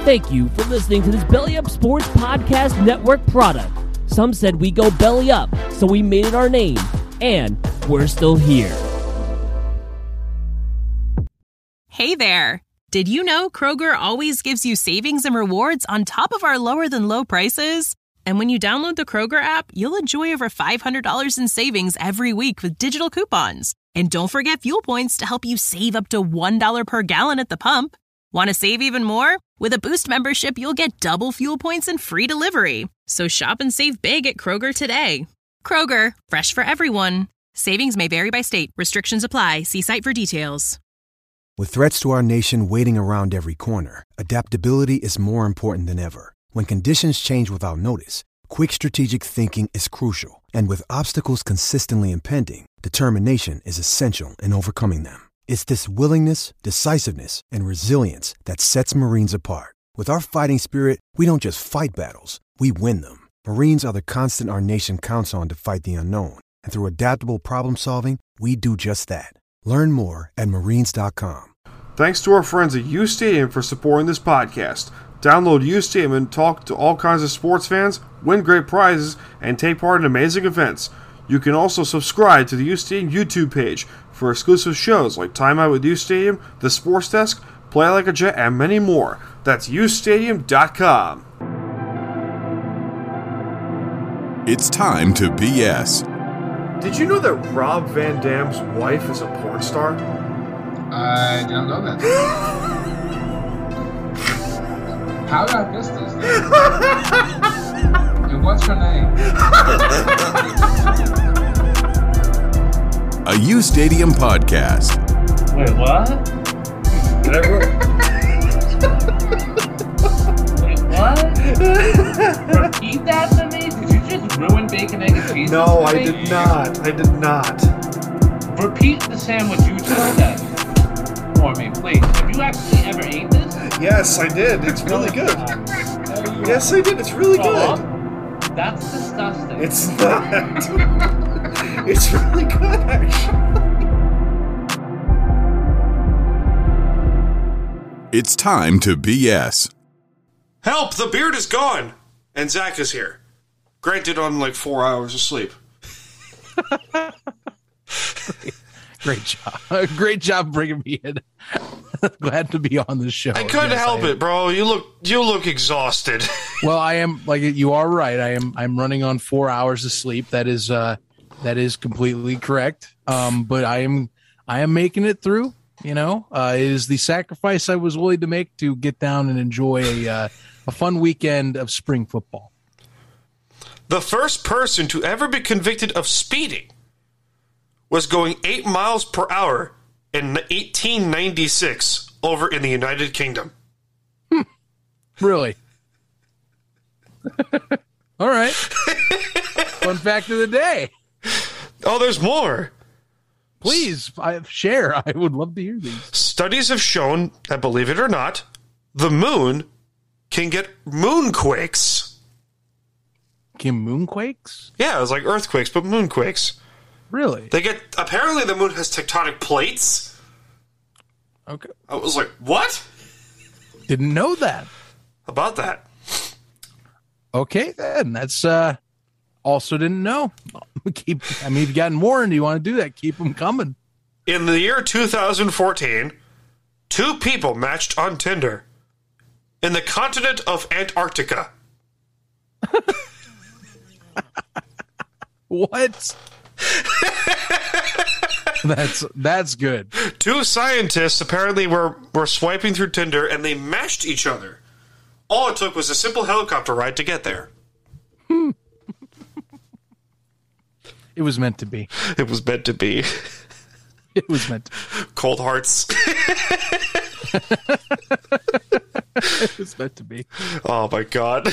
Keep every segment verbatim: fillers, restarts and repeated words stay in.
Thank you for listening to this Belly Up Sports Podcast Network product. Some said we go belly up, so we made it our name, and we're still here. Hey there. Did you know Kroger always gives you savings and rewards on top of our lower than low prices? And when you download the Kroger app, you'll enjoy over five hundred dollars in savings every week with digital coupons. And don't forget fuel points to help you save up to one dollar per gallon at the pump. Want to save even more? With a Boost membership, you'll get double fuel points and free delivery. So shop and save big at Kroger today. Kroger, fresh for everyone. Savings may vary by state. Restrictions apply. See site for details. With threats to our nation waiting around every corner, adaptability is more important than ever. When conditions change without notice, quick strategic thinking is crucial. And with obstacles consistently impending, determination is essential in overcoming them. It's this willingness, decisiveness, and resilience that sets Marines apart. With our fighting spirit, we don't just fight battles, we win them. Marines are the constant our nation counts on to fight the unknown. And through adaptable problem solving, we do just that. Learn more at marines dot com. Thanks to our friends at U Stadium for supporting this podcast. Download U Stadium and talk to all kinds of sports fans, win great prizes, and take part in amazing events. You can also subscribe to the U Stadium YouTube page for exclusive shows like Time Out with U Stadium, The Sports Desk, Play Like a Jet, and many more. That's u stadium dot com. It's time to B S. Did you know that Rob Van Dam's wife is a porn star? I don't know that. How did I miss this? And what's her name? A U Stadium podcast. Wait, what? Did I ru- Wait, what? Repeat that to me? Did you just ruin bacon, egg, and cheese? No, I did not. I did not. Repeat the sandwich you just said for me, please. Have you actually ever ate this? Yes, I did. It's really good. No, you Yes, I did. It's really Oh, good. That's disgusting. It's not. It's really good, actually. It's time to B S. Help! The beard is gone! And Zach is here. Granted, on like four hours of sleep. Great job. Great job bringing me in. Glad to be on the show. I couldn't Yes, help I it, bro. You look you look exhausted. Well, I am, like, you are right. I am I'm running on four hours of sleep. That is uh that is completely correct. Um, but I am I am making it through. You know, uh, it is the sacrifice I was willing to make to get down and enjoy a uh, a fun weekend of spring football. The first person to ever be convicted of speeding was going eight miles per hour in eighteen ninety-six over in the United Kingdom. Hmm. Really? All right. Fun fact of the day. Oh, there's more. Please, I, share. I would love to hear these. Studies have shown that, believe it or not, the moon can get moonquakes. Can moonquakes? Yeah, it's like earthquakes, but moonquakes. Really? They get, apparently the moon has tectonic plates. Okay. I was like, what? Didn't know that. About that. Okay, then. That's, uh, also didn't know. Keep. I mean, if you got more and you want to do that, keep them coming. In the year two thousand fourteen, two people matched on Tinder in the continent of Antarctica. What? that's that's good. Two scientists apparently were, were swiping through Tinder and they matched each other. All it took was a simple helicopter ride to get there. It was meant to be. It was meant to be. It was meant to be. Cold hearts. It was meant to be. Oh, my God.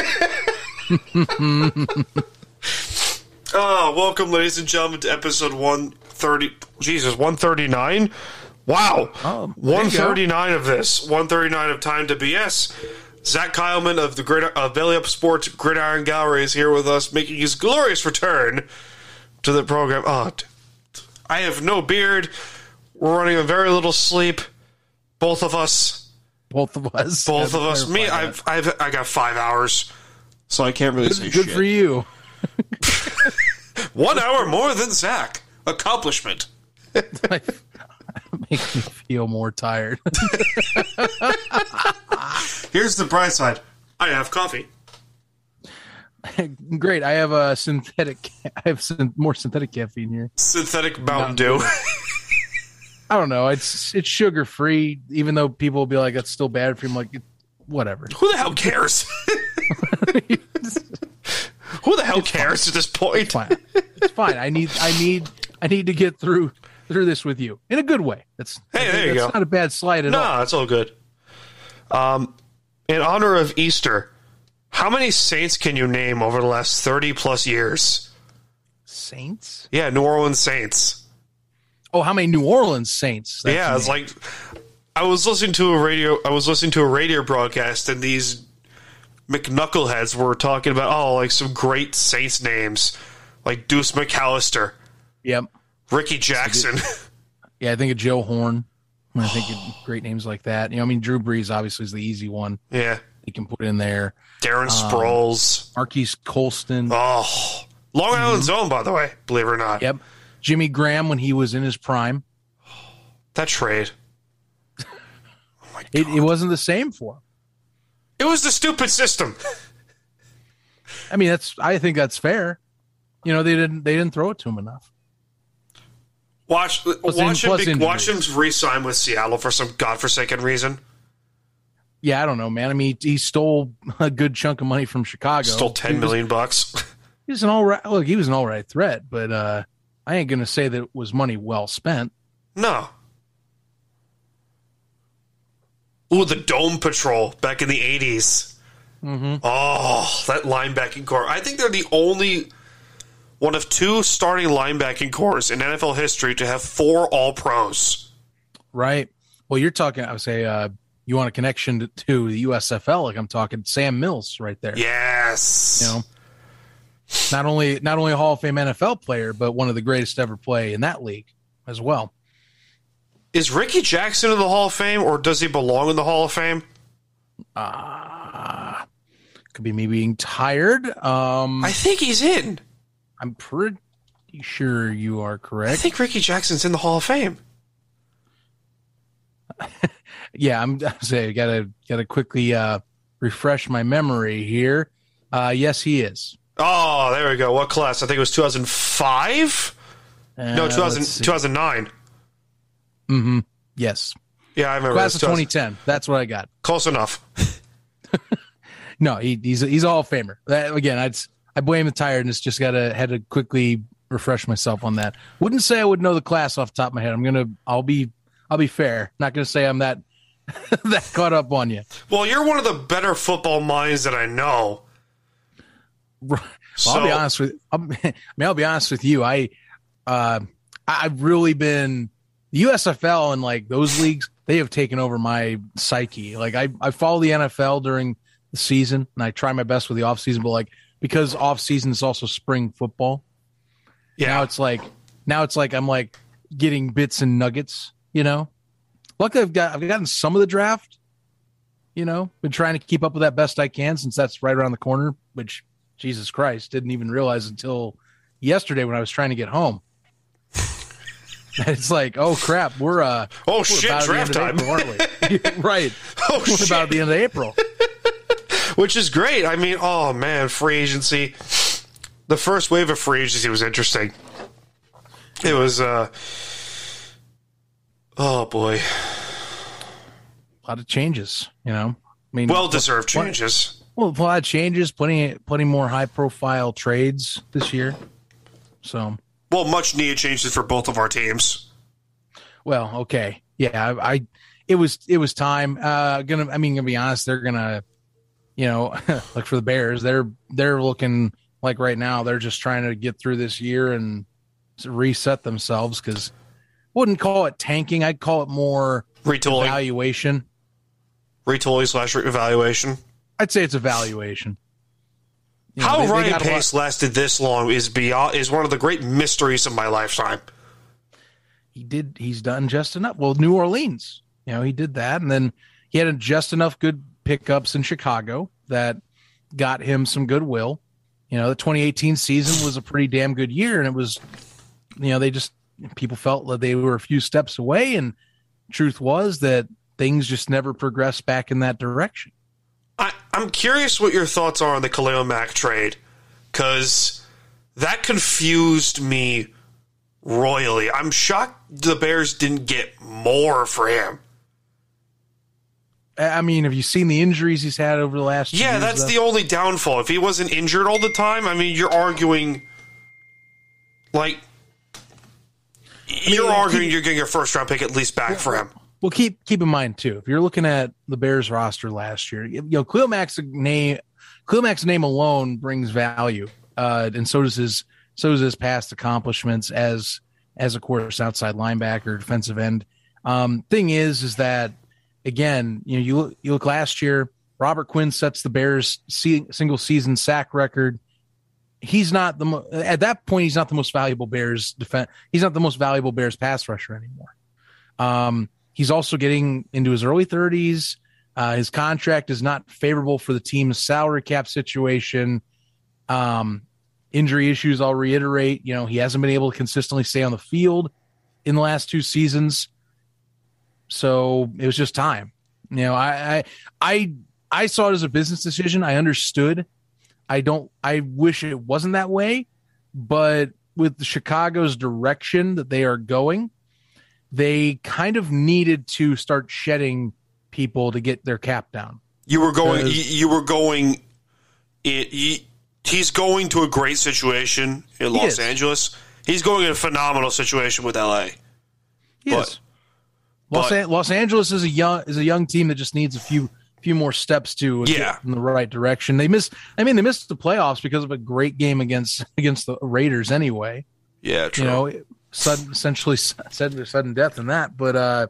Oh, welcome, ladies and gentlemen, to episode one thirty. Jesus, one thirty-nine? Wow. Oh, one thirty-nine of this. one thirty-nine of Time to B S. Zach Kyleman of the Grid, uh, Belly Up Sports Gridiron Gallery is here with us, making his glorious return to the program. Oh, I have no beard. We're running on very little sleep. Both of us. Both of us. Both of us. Me, I've, I've, I got five hours, so I can't really good, say good shit. for you. One hour more than Zach. Accomplishment. Makes me feel more tired. Here's the bright side. I have coffee. Great. I have a synthetic. I have some more synthetic caffeine here. Synthetic Mountain Dew. I don't know. It's it's sugar free, even though people will be like, "That's still bad for you." I'm like, whatever. Who the hell cares? Who the hell It's cares fine. at this point? It's fine. It's fine. I need. I need. I need to get through through this with you in a good way. That's Hey, there you that's go. not a bad slide at No, all. it's all good. Um, in honor of Easter, how many saints can you name over the last thirty plus years? Saints? Yeah, New Orleans Saints. Oh, how many New Orleans Saints? That's yeah, it's like I was listening to a radio. I was listening to a radio broadcast, and these McKnuckleheads were talking about oh, like some great Saints names, like Deuce McAllister, Yep. Ricky Jackson. Yeah, I think of Joe Horn. I think of great names like that. You know, I mean, Drew Brees obviously is the easy one. Yeah, you can put in there. Darren Sproles, um, Marquise Colston. Oh, Long Island Mm-hmm. Zone, by the way, believe it or not. Yep. Jimmy Graham when he was in his prime. That trade. It, it wasn't the same for him. It was the stupid system. I mean, that's. I think that's fair. You know, they didn't. They didn't throw it to him enough. Watch, Plus watch in- him. plus Be, watch him injuries. re-sign with Seattle for some godforsaken reason. Yeah, I don't know, man. I mean, he, he stole a good chunk of money from Chicago. Stole ten He was- million bucks. He was an all right. Look, he was an all right threat, but uh, I ain't gonna say that it was money well spent. No. Ooh, the Dome Patrol back in the eighties. Mm-hmm. Oh, that linebacking core. I think they're the only one of two starting linebacking cores in N F L history to have four All-Pros. Right. Well, you're talking. I would say uh, you want a connection to, to the U S F L. Like I'm talking Sam Mills right there. Yes. You know, not only not only a Hall of Fame N F L player, but one of the greatest to ever play in that league as well. Is Ricky Jackson in the Hall of Fame, or does he belong in the Hall of Fame? Uh, could be me being tired. Um, I think he's in. I'm pretty sure you are correct. I think Ricky Jackson's in the Hall of Fame. Yeah, I'm, I'm saying gotta gotta quickly uh, refresh my memory here. Uh, yes, he is. Oh, there we go. What class? I think it was two thousand five? Uh, no, two thousand, let's see. two thousand nine. Mm-hmm. Yes. Yeah, I remember. Class this. of twenty ten. That's what I got. Close enough. No, he, he's a, he's a Hall of Famer. That, again, I'd I blame the tiredness. Just gotta had to quickly refresh myself on that. Wouldn't say I would know the class off the top of my head. I'm gonna I'll be I'll be fair. Not gonna say I'm that that caught up on you. Well, you're one of the better football minds that I know. Well, So, I'll be honest with I'll, I mean I'll be honest with you. I uh I- I've really been the U S F L and like those leagues. They have taken over my psyche. Like I I follow the N F L during the season and I try my best with the off season, but like because off season is also spring football. yeah. Now it's like now it's like I'm like getting bits and nuggets, you know. Luckily I've got I've gotten some of the draft, you know, been trying to keep up with that best I can since that's right around the corner, which Jesus Christ, didn't even realize until yesterday when I was trying to get home. It's like, oh crap, we're uh Oh, we're shit, about at the draft end of time. April, aren't we? Right. Oh, We're shit. about at the end of April. Which is great. I mean, oh, man, free agency. The first wave of free agency was interesting. It was, uh, oh, boy. A lot of changes, you know. I mean, Well-deserved what- changes. Well, a lot of changes, plenty, plenty more high-profile trades this year. So, Well, much-needed changes for both of our teams. well, okay, yeah, I, I it was, it was time. Uh, gonna, I mean, gonna be honest, they're gonna, you know, like for the Bears, they're they're looking like right now they're just trying to get through this year and reset themselves because wouldn't call it tanking. I'd call it more Retooling. evaluation. Retooling slash evaluation. I'd say it's evaluation. You know, How they- they Ryan got a lot- Pace lasted this long is beyond is one of the great mysteries of my lifetime. he did he's done just enough. Well, New Orleans, you know, he did that, and then he had just enough good pickups in Chicago that got him some goodwill. You know, the twenty eighteen season was a pretty damn good year, and it was, you know, they just people felt that they were a few steps away, and truth was that things just never progressed back in that direction. I, I'm curious what your thoughts are on the Khalil Mack trade, because that confused me royally. I'm shocked the Bears didn't get more for him. I mean, have you seen the injuries he's had over the last Yeah, years, that's though? the only downfall. If he wasn't injured all the time, I mean, you're arguing, like, you're mean, arguing keep, you're getting your first-round pick at least back well, for him. Well, keep keep in mind, too, if you're looking at the Bears roster last year, you know, Khalil Mack's name, Khalil Mack's name alone brings value, uh, and so does his so does his past accomplishments as, as of course, outside linebacker, defensive end. Um, thing is, is that, again, you know, you look, you look last year, Robert Quinn sets the Bears se- single season sack record. He's not the mo- at that point, he's not the most valuable Bears defense. He's not the most valuable Bears pass rusher anymore. Um, he's also getting into his early thirties. Uh, his contract is not favorable for the team's salary cap situation. Um, injury issues, I'll reiterate, you know, he hasn't been able to consistently stay on the field in the last two seasons. So it was just time. You know, I, I, I, I saw it as a business decision. I understood. I don't, I wish it wasn't that way, but with the Chicago's direction that they are going, they kind of needed to start shedding people to get their cap down. You were going, you, you were going, it, he, he's going to a great situation in Los is. Angeles. He's going in a phenomenal situation with L A. He but, is. Los, but, An- Los Angeles is a young is a young team that just needs a few few more steps to yeah. get in the right direction. They missed. I mean, they missed the playoffs because of a great game against against the Raiders. Anyway, yeah, true. You know, sudden essentially sudden sudden death in that. But uh,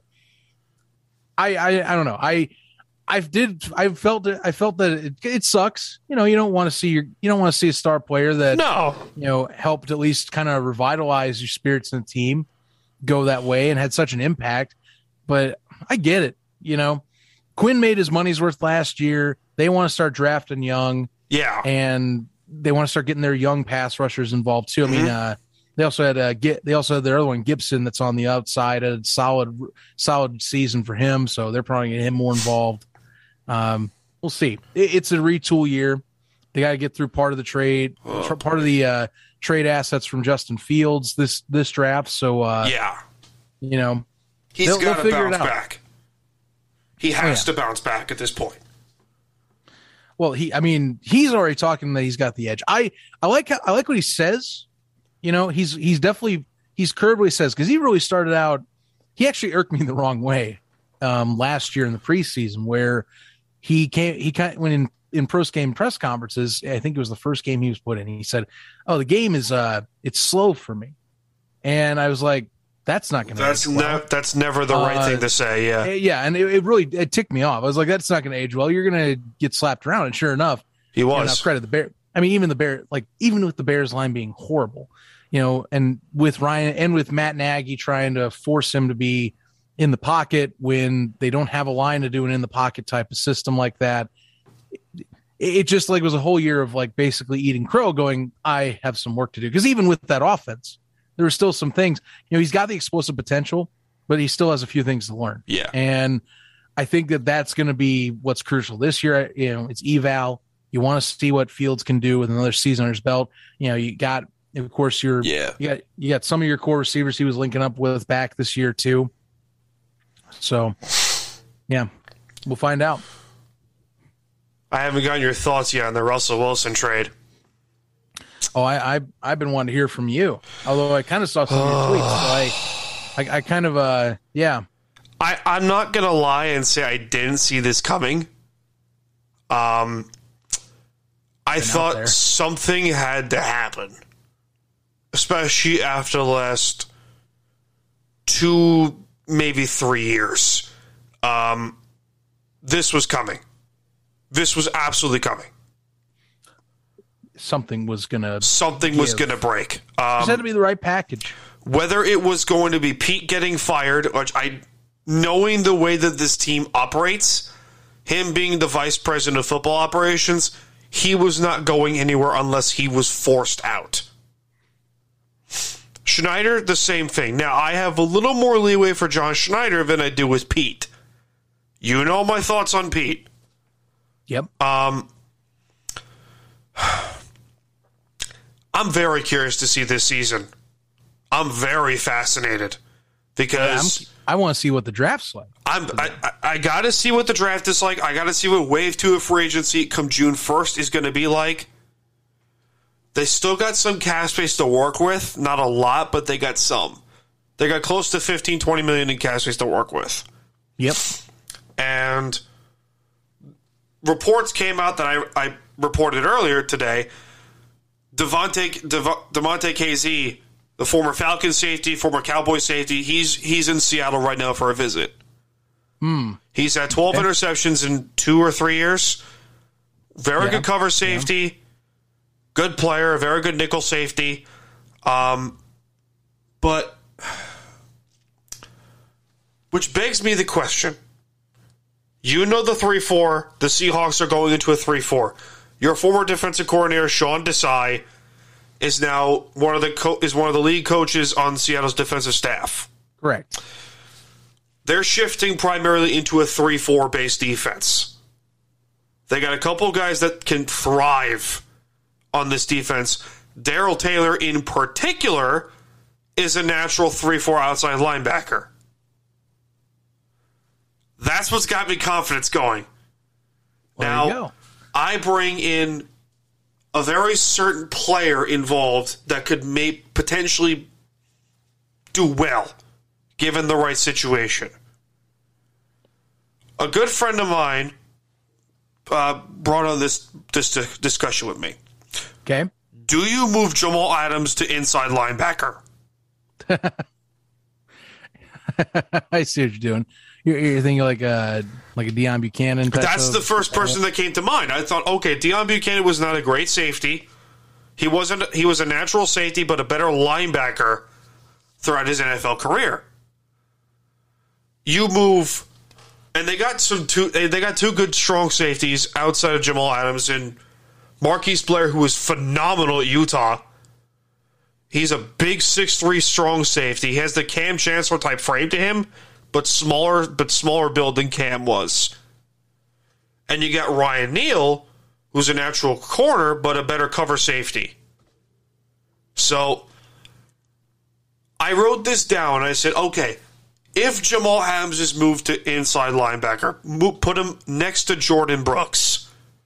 I, I I don't know. I I did I felt it. I felt that it, it sucks. You know, you don't want to see your you don't want to see a star player that no you know helped at least kind of revitalize your spirits in the team go that way and had such an impact. But I get it. You know, Quinn made his money's worth last year. They want to start drafting young. Yeah. And they want to start getting their young pass rushers involved too. I mean, Mm-hmm. uh, they also had uh, get they also had their other one, Gibson, that's on the outside. A solid, solid season for him. So they're probably getting him more involved. Um, we'll see. It, it's a retool year. They got to get through part of the trade, Oh. part of the uh, trade assets from Justin Fields this this draft. So uh, yeah, you know. He's They'll- got they'll to figure it bounce out. back. He has Oh, yeah. to bounce back at this point. Well, he, I mean, he's already talking that he's got the edge. I, I like, how, I like what he says. You know, he's, he's definitely, he's curved what he says. Cause he really started out, he actually irked me the wrong way. Um, last year in the preseason where he came, he kind of went in, in post game press conferences. I think it was the first game he was put in. He said, "Oh, the game is, uh, it's slow for me." And I was like, that's not going to That's age well. ne- that's never the right Uh, thing to say. Yeah, Yeah, and it, it really it ticked me off. I was like, that's not going to age well. You're going to get slapped around. And sure enough, he you know, was. now credit the Bear. I mean, even the Bear, like even with the Bears line being horrible, you know, and with Ryan and with Matt Nagy trying to force him to be in the pocket when they don't have a line to do an in the pocket type of system like that. It, it just like was a whole year of like basically eating crow going, I have some work to do. Because even with that offense, there were still some things, you know, he's got the explosive potential, but he still has a few things to learn. Yeah. And I think that that's going to be what's crucial this year. You know, it's eval. You want to see what Fields can do with another season under his belt. You know, you got, of course, your, Yeah. you got, you got some of your core receivers he was linking up with back this year too. So yeah, we'll find out. I haven't gotten your thoughts yet on the Russell Wilson trade. Oh, I, I I've been wanting to hear from you. Although I kind of saw some of your tweets, so I, I, I kind of, uh, yeah. I, I'm not gonna lie and say I didn't see this coming. Um, I Been out there. thought something had to happen, especially after the last two, maybe three years. Um, this was coming. This was absolutely coming. Something was gonna, Something was Give. going to break. just Um, had to be the right package. whether it was going to be Pete getting fired, which I knowing the way that this team operates, him being the vice president of football operations, he was not going anywhere unless he was forced out. Schneider, the same thing. Now, I have a little more leeway for John Schneider than I do with Pete. You know my thoughts on Pete. Yep. Um, I'm very curious to see this season. I'm very fascinated because yeah, I want to see what the draft's like. I'm, I, I, I got to see what the draft is like. I got to see what wave two of free agency come June first is going to be like. They still got some cap space to work with. Not a lot, but they got some. They got close to fifteen, twenty million in cap space to work with. Yep. And reports came out that I, I reported earlier today. Devontae, Dev, Devontae K Z, the former Falcons safety, former Cowboys safety, he's he's in Seattle right now for a visit. Hmm. He's had twelve okay. interceptions in two or three years. Very yeah. good cover safety. Yeah. Good player, a very good nickel safety. Um, but, which begs me the question. You know the three four. The Seahawks are going into a three four. Your former defensive coordinator, Sean Desai, is now one of the co- is one of the lead coaches on Seattle's defensive staff. Correct. They're shifting primarily into a three four based defense. They got a couple guys that can thrive on this defense. Darrell Taylor, in particular, is a natural three four outside linebacker. That's what's got me confidence going. Well, now, there you go. I bring in a very certain player involved that could may potentially do well, given the right situation. A good friend of mine uh, brought on this, this discussion with me. Okay. Do you move Jamal Adams to inside linebacker? I see what you're doing. You're, you're thinking like a like a Deion Buchanan type That's of, the first person that came to mind. I thought, okay, Deion Buchanan was not a great safety. He wasn't. He was a natural safety, but a better linebacker throughout his N F L career. You move, and they got some two. They got two good strong safeties outside of Jamal Adams and Marquise Blair, who was phenomenal at Utah. He's a big six three strong safety. He has the Cam Chancellor type frame to him, but smaller, but smaller build than Cam was. And you got Ryan Neal, who's a natural corner, but a better cover safety. So I wrote this down. I said, okay, if Jamal Adams is moved to inside linebacker, move, put him next to Jordan Brooks.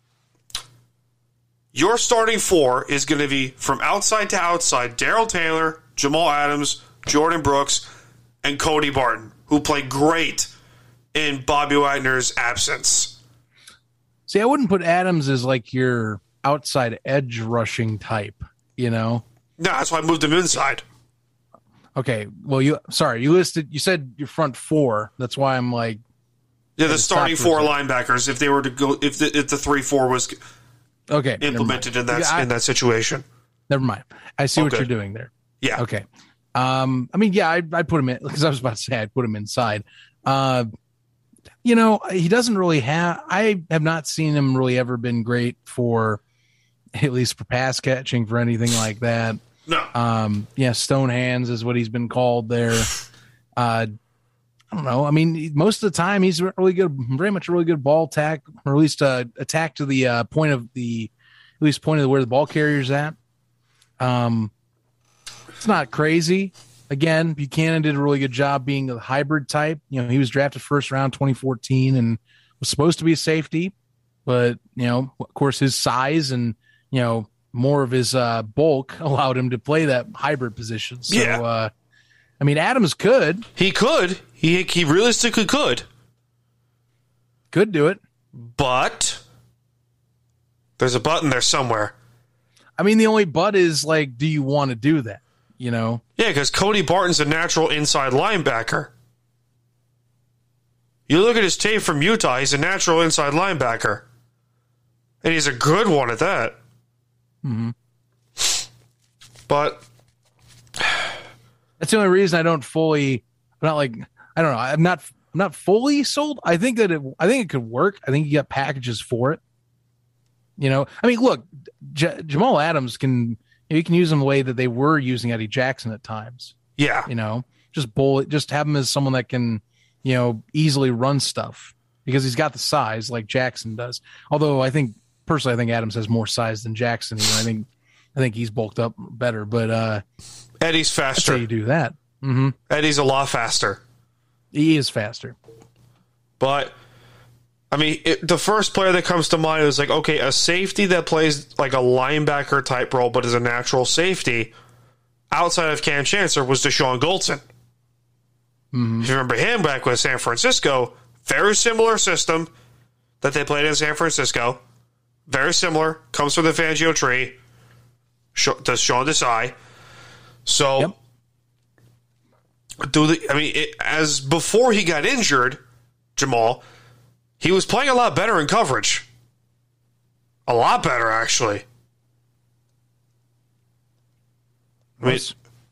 Your starting four is going to be from outside to outside, Darrell Taylor, Jamal Adams, Jordan Brooks, and Cody Barton, who played great in Bobby Wagner's absence. See, I wouldn't put Adams as like your outside edge rushing type, you know? No, that's why I moved him inside. Okay, well, you sorry, you listed, you said your front four. That's why I'm like... Yeah, the starting four linebackers, if they were to go, if the, if the three four was... Okay, implemented in that yeah, I, in that situation. Never mind. I see oh, what good. you're doing there. Yeah. Okay. Um. I mean, yeah, I I put him in because I was about to say I'd put him inside. Uh, you know, he doesn't really have. I have not seen him really ever been great for, at least for pass catching for anything like that. No. Um. Yeah, stone hands is what he's been called there. Uh. I don't know. I mean, most of the time he's really good, very much a really good ball attack, or at least uh, attack to the uh, point of the, at least point of where the ball carrier's at. Um, it's not crazy. Again, Buchanan did a really good job being a hybrid type. You know, he was drafted first round twenty fourteen and was supposed to be a safety, but you know, of course, his size and you know more of his uh, bulk allowed him to play that hybrid position. So, yeah. uh, I mean, Adams could. He could. He he realistically could. Could do it. But there's a button there somewhere. I mean, the only but is, like, do you want to do that? You know? Yeah, because Cody Barton's a natural inside linebacker. You look at his tape from Utah, he's a natural inside linebacker. And he's a good one at that. Mm-hmm. But that's the only reason I don't fully, I'm not like, I don't know, I'm not I'm not fully sold. I think that it, I think it could work. I think you got packages for it. You know, I mean, look, J- Jamal Adams can, you know, you can use him the way that they were using Eddie Jackson at times. Yeah. You know, just bowl, just have him as someone that can, you know, easily run stuff because he's got the size like Jackson does. Although I think personally, I think Adams has more size than Jackson. Even. I think, I think he's bulked up better, but uh, Eddie's faster. That's how you do that. Mm-hmm. Eddie's a lot faster. He is faster. But, I mean, it, the first player that comes to mind is like, okay, a safety that plays like a linebacker type role but is a natural safety outside of Cam Chancellor was Deshaun Goldson. Mm-hmm. If you remember him back with San Francisco, very similar system that they played in San Francisco. Very similar. Comes from the Fangio tree. Does Sean Desai. So, yep. do the, I mean, it, as before he got injured, Jamal, he was playing a lot better in coverage. A lot better, actually. I mean,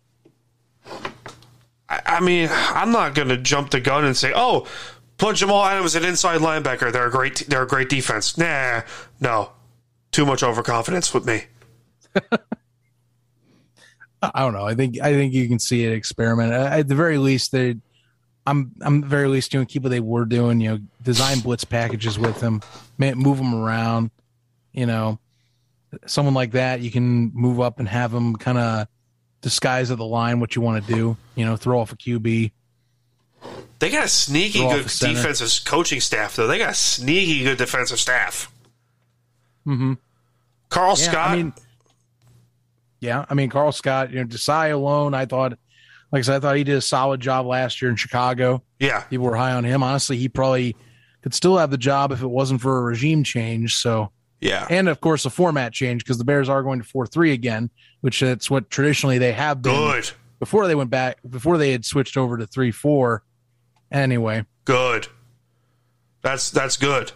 I, I mean, I'm not going to jump the gun and say, "Oh, put Jamal Adams an inside linebacker. They're a great, they're a great defense." Nah, no, too much overconfidence with me. I don't know. I think I think you can see it experiment. At the very least, they, I'm I'm at the very least doing keep what they were doing. You know, design blitz packages with him, move them around. You know, someone like that you can move up and have him kind of disguise at the line what you want to do. You know, throw off a Q B. They got a sneaky Throw good defensive coaching staff, though. They got a sneaky good defensive staff. Mm-hmm. Carl yeah, Scott. I mean, yeah, I mean, Carl Scott, you know, Desai alone, I thought, like I said, I thought he did a solid job last year in Chicago. Yeah. People were high on him. Honestly, he probably could still have the job if it wasn't for a regime change. So, yeah. And, of course, a format change because the Bears are going to four three again, which that's what traditionally they have been. Good. Before they went back, before they had switched over to three four. Anyway. Good. That's that's good.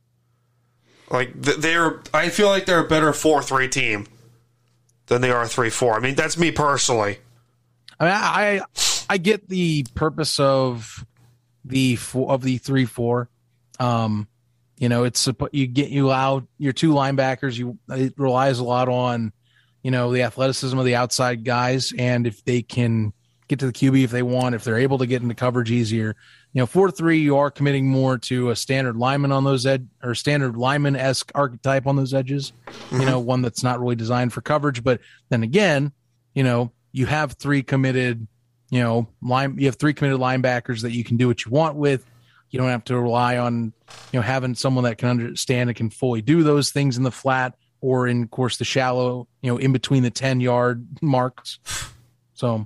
Like, they're, I feel like they're a better four three team than they are three four. I mean, that's me personally. I mean, I I get the purpose of the of the three four. Um, you know, it's you get you allow your two linebackers. You it relies a lot on, you know, the athleticism of the outside guys, and if they can get to the Q B if they want, if they're able to get into coverage easier. You know, four three, you are committing more to a standard lineman on those ed or standard lineman-esque archetype on those edges. Mm-hmm. You know, one that's not really designed for coverage. But then again, you know, you have three committed, you know, line. You have three committed linebackers that you can do what you want with. You don't have to rely on, you know, having someone that can understand and can fully do those things in the flat or in, of course, the shallow, you know, in between the ten-yard marks. So.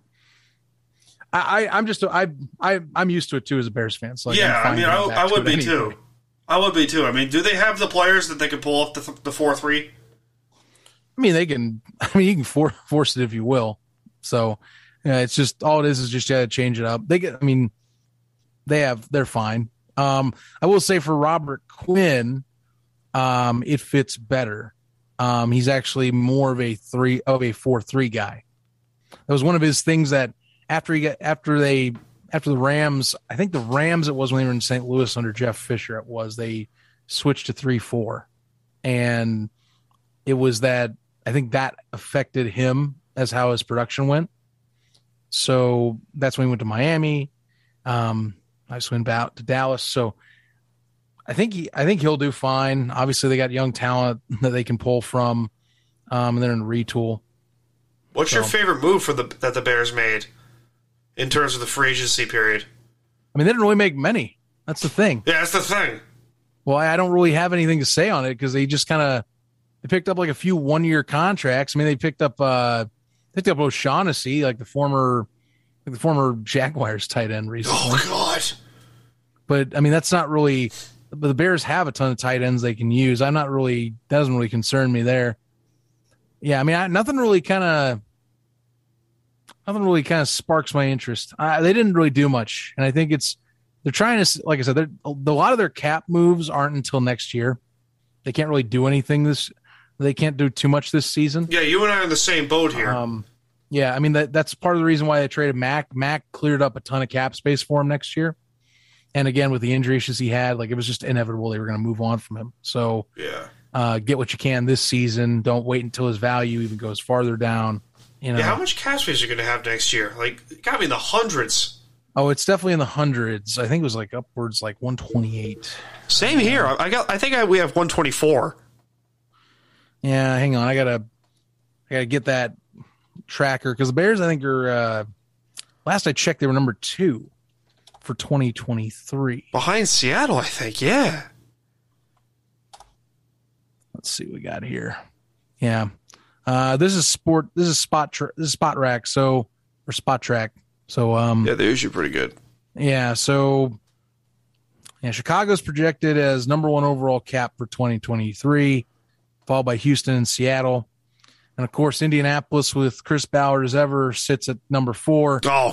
I, I'm just I I I'm used to it too as a Bears fan. So like yeah, I mean, I, I would be anyway. too. I would be too. I mean, do they have the players that they can pull off the the four three? I mean, they can. I mean, you can for, force it if you will. So yeah, it's just all it is is just to change it up. They get. I mean, they have. They're fine. Um, I will say for Robert Quinn, um, it fits better. Um, he's actually more of a three of a four three guy. That was one of his things that. After he got after they after the Rams, I think the Rams it was when they were in Saint Louis under Jeff Fisher. It was they switched to three four, and it was that I think that affected him as how his production went. So that's when he went to Miami. Um, I just went out to Dallas. So I think he I think he'll do fine. Obviously, they got young talent that they can pull from, um, and they're in retool. What's so. your favorite move for the that the Bears made? In terms of the free agency period. I mean, they didn't really make many. That's the thing. Yeah, that's the thing. Well, I don't really have anything to say on it because they just kind of they picked up like a few one-year contracts. I mean, they picked up uh, picked up O'Shaughnessy, like the former like the former Jaguars tight end recently. Oh, God. But, I mean, that's not really – but the Bears have a ton of tight ends they can use. I'm not really – that doesn't really concern me there. Yeah, I mean, I, nothing really kind of – Nothing really kind of sparks my interest. Uh, they didn't really do much, and I think it's they're trying to, like I said, they're, a lot of their cap moves aren't until next year. They can't really do anything this. They can't do too much this season. Yeah, you and I are in the same boat here. Um, yeah, I mean that that's part of the reason why they traded Mac. Mac cleared up a ton of cap space for him next year, And again, with the injury issues he had, like it was just inevitable they were going to move on from him. So Yeah. uh, get what you can this season. Don't wait until his value even goes farther down. You know, Yeah, how much cap space are you going to have next year? Like, it got to be in the hundreds. oh, it's definitely in the hundreds. I think it was like upwards like one twenty-eight. Same here. I got. I think I, we have one twenty-four. Yeah, hang on. I gotta, I gotta get that tracker because the Bears, I think, are uh, last I checked, they were number two for twenty twenty-three. Behind Seattle, I think. Yeah. Let's see what we got here. Yeah, uh, this is sport. This is spot. Tra- this is spot rack. So or spot track. So um, Yeah, they're usually pretty good. yeah. So yeah, Chicago's projected as number one overall cap for twenty twenty-three, followed by Houston and Seattle. And, of course, Indianapolis with Chris Ballard as ever sits at number four. Oh,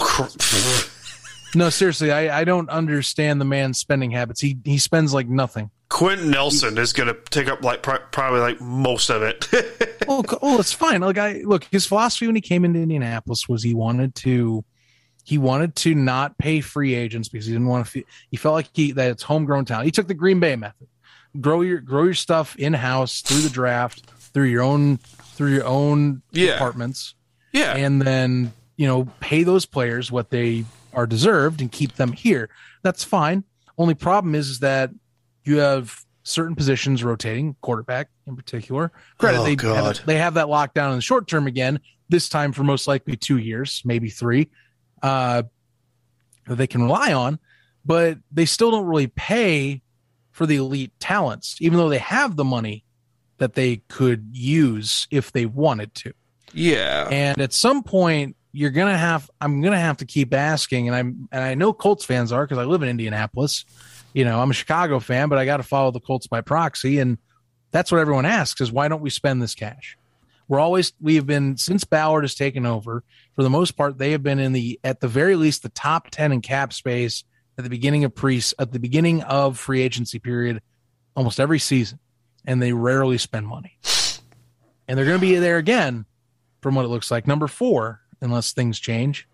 cr- No, seriously, I, I don't understand the man's spending habits. He he spends like nothing. Quentin Nelson is going to take up like pr- probably like most of it. Oh, oh, it's fine. Like I look, his philosophy when he came into Indianapolis was he wanted to he wanted to not pay free agents because he didn't want to. He felt like he that it's homegrown talent. He took the Green Bay method: grow your grow your stuff in house through the draft, through your own through your own Yeah. departments. Yeah. And then, you know, pay those players what they are deserved and keep them here. That's fine. Only problem is, is that you have certain positions rotating, quarterback in particular. Granted, Oh, they, God. have, they have that lockdown in the short term again, this time for most likely two years, maybe three, uh, that they can rely on, but they still don't really pay for the elite talents, even though they have the money that they could use if they wanted to. Yeah. And at some point, you're gonna have. I'm gonna have to keep asking, and I'm and I know Colts fans are because I live in Indianapolis. You know, I'm a Chicago fan, but I got to follow the Colts by proxy, and that's what everyone asks: is why don't we spend this cash? We're always we have been since Ballard has taken over. For the most part, they have been in the at the very least the top ten in cap space at the beginning of pre at the beginning of free agency period, almost every season, and they rarely spend money. And they're going to be there again, from what it looks like, number four, unless things change.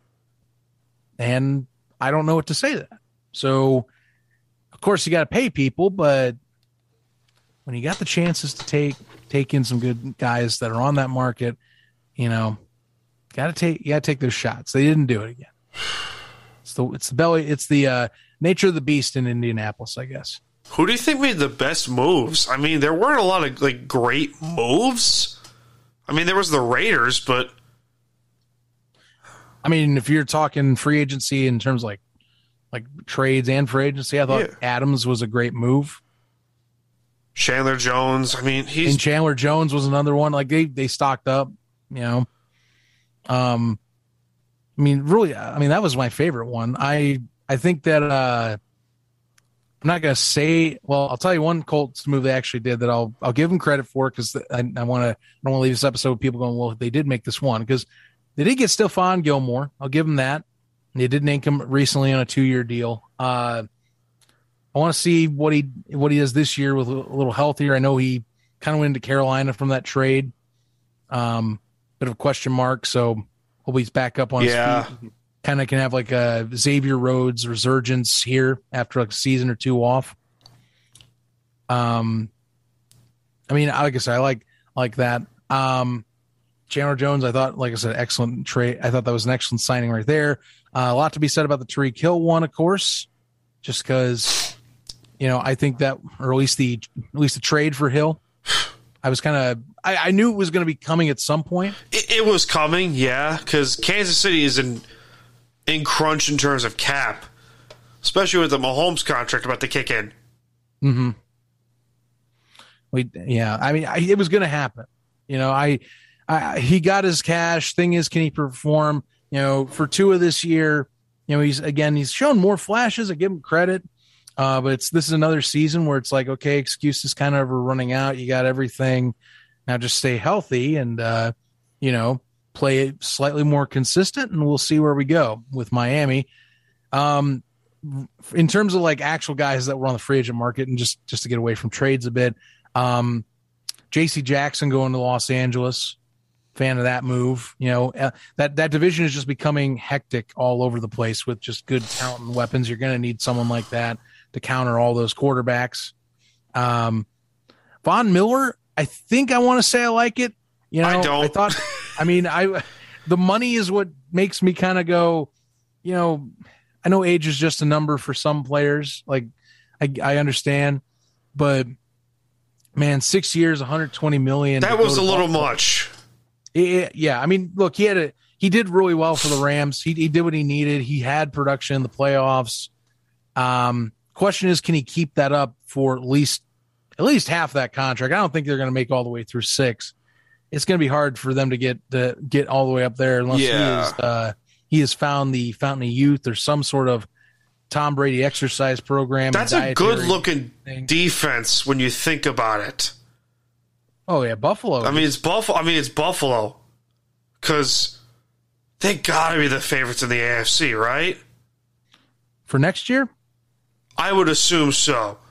And I don't know what to say to that. So, of course, you got to pay people, but when you got the chances to take take in some good guys that are on that market, you know, got to take you got to take those shots. They didn't do it again. It's the it's the belly. It's the uh, nature of the beast in Indianapolis, I guess. Who do you think made the best moves? I mean, there weren't a lot of like great moves. I mean, there was the Raiders, but I mean, if you're talking free agency in terms of like like trades and free agency, I thought Yeah. Adams was a great move. Chandler Jones. I mean, he's And Chandler Jones was another one. Like they they stocked up, you know. Um, I mean, really, I mean that was my favorite one. I I think that uh, I'm not gonna say. Well, I'll tell you one Colts move they actually did that I'll I'll give them credit for because I, I want to I don't want to leave this episode with people going, well, they did make this one because they did get Stephon Gilmore. I'll give them that. They did name him recently on a two year deal. Uh, I want to see what he what he does this year with a little healthier. I know he kind of went into Carolina from that trade. Um, bit of a question mark. So hope he's back up on Yeah. his feet. Kind of can have like a Xavier Rhodes resurgence here after like a season or two off. Um, I mean, like I said, I like like that. Um, Chandler Jones, I thought, like I said, excellent trade. I thought that was an excellent signing right there. Uh, a lot to be said about the Tariq Hill one, of course, just because, you know, I think that, or at least the at least the trade for Hill, I was kind of, I, I knew it was going to be coming at some point. it, it was coming, yeah, because Kansas City is in in crunch in terms of cap, especially with the Mahomes contract about to kick in. Mm-hmm. We, yeah, I mean, I, it was going to happen. You know, I, I, he got his cash. Thing is, can he perform? You know, for two of this year, you know, he's again, he's shown more flashes. I give him credit, uh, but it's this is another season where it's like, okay, excuses kind of are running out. You got everything now. Just stay healthy and uh, you know, play it slightly more consistent, and we'll see where we go with Miami. Um, in terms of like actual guys that were on the free agent market, and just just to get away from trades a bit, um, J C Jackson going to Los Angeles, fan of that move. You know, uh, that, that division is just becoming hectic all over the place with just good talent and weapons. You're going to need someone like that to counter all those quarterbacks. Um, Von Miller, I think I want to say I like it. You know, I don't. I thought, I mean, I, the money is what makes me kind of go, you know, I know age is just a number for some players. Like I, I understand, but man, six years, one hundred twenty million. That was a little much. It, yeah. I mean, look, he had a, he did really well for the Rams. He, he did what he needed. He had production in the playoffs. Um, question is, can he keep that up for at least, at least half that contract? I don't think they're going to make all the way through six. It's going to be hard for them to get to get all the way up there unless yeah. he is, uh, he has found the fountain of youth or some sort of Tom Brady exercise program. That's a good looking thing. Defense when you think about it. Oh yeah, Buffalo. I mean, it's Buffalo. I mean, it's Buffalo because they got to be the favorites in the A F C, right? For next year, I would assume so.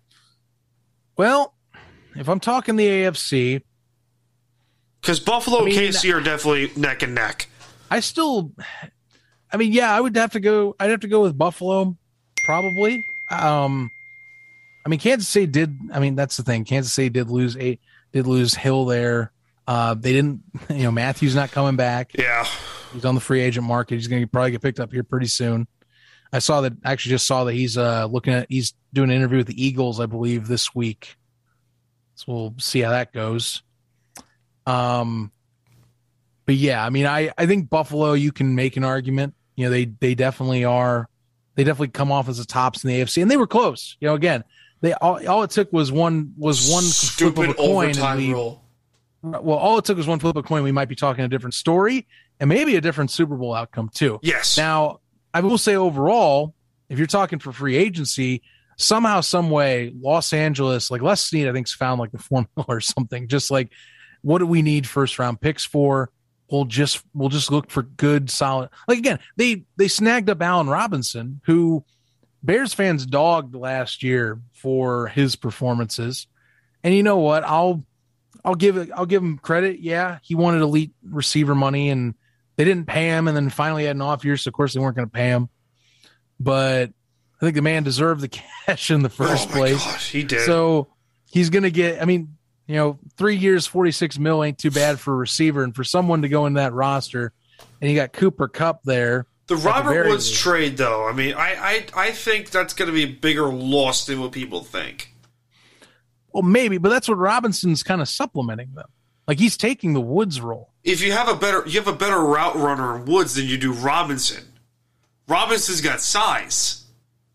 Well, if I'm talking the A F C, because Buffalo I mean, and K C are definitely neck and neck. I still, I mean, yeah, I would have to go. I'd have to go with Buffalo, probably. Um, I mean, Kansas City did. I mean, that's the thing. Kansas City did lose eight. Did lose Hill there. Uh, they didn't. You know, Matthews not coming back. Yeah, he's on the free agent market. He's going to probably get picked up here pretty soon. I saw that. Actually, just saw that he's uh, looking at. He's doing an interview with the Eagles, I believe, this week. So we'll see how that goes. Um, but yeah, I mean, I, I think Buffalo, you can make an argument. You know, they they definitely are. They definitely come off as the tops in the A F C, and they were close. You know, again, they all, all it took was one was one stupid flip of a coin overtime and we, rule. Well, all it took was one flip of a coin. We might be talking a different story and maybe a different Super Bowl outcome too. Yes. Now, I will say overall, if you're talking for free agency, somehow, some way, Los Angeles, like Les Snead, I think's found like the formula or something. Just like, what do we need first round picks for? We'll just we'll just look for good, solid. Like again, they they snagged up Allen Robinson, who Bears fans dogged last year for his performances. And you know what? I'll I'll give it I'll give him credit. Yeah, he wanted elite receiver money, and they didn't pay him. And then finally had an off year, so of course they weren't going to pay him. But I think the man deserved the cash in the first oh my place. Gosh, he did. So he's going to get. I mean, you know, three years, forty-six mil ain't too bad for a receiver, and for someone to go in that roster, and you got Cooper Kupp there. The Robert the Woods least. trade, though, I mean, I, I, I think that's going to be a bigger loss than what people think. Well, maybe, but that's what Robinson's kind of supplementing them. Like he's taking the Woods role. If you have a better, you have a better route runner in Woods than you do Robinson. Robinson's got size.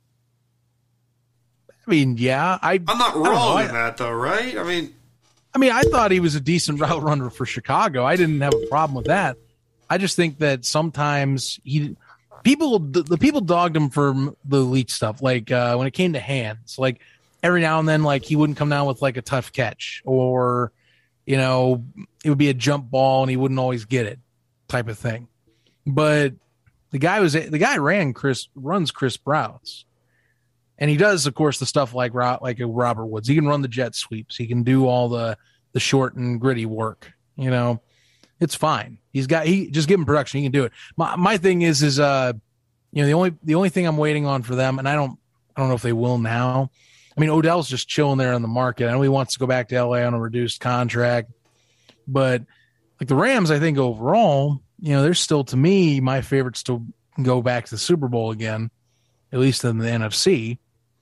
I mean, yeah, I. I'm not I don't know, wrong I- in that, though, right? I mean, I mean, I thought he was a decent route runner for Chicago. I didn't have a problem with that. I just think that sometimes he, people, the, the people dogged him for the elite stuff. Like uh, when it came to hands, like every now and then, like he wouldn't come down with like a tough catch, or you know, it would be a jump ball and he wouldn't always get it, type of thing. But the guy was the guy ran Chris runs Chris Browse. And he does, of course, the stuff like like a Robert Woods. He can run the jet sweeps. He can do all the the short and gritty work. You know, it's fine. He's got he just give him production. He can do it. My my thing is is uh, you know, the only the only thing I'm waiting on for them, and I don't I don't know if they will now. I mean, Odell's just chilling there on the market. I know he wants to go back to L A on a reduced contract, but like the Rams, I think overall, you know, they're still to me my favorites to go back to the Super Bowl again, at least in the N F C.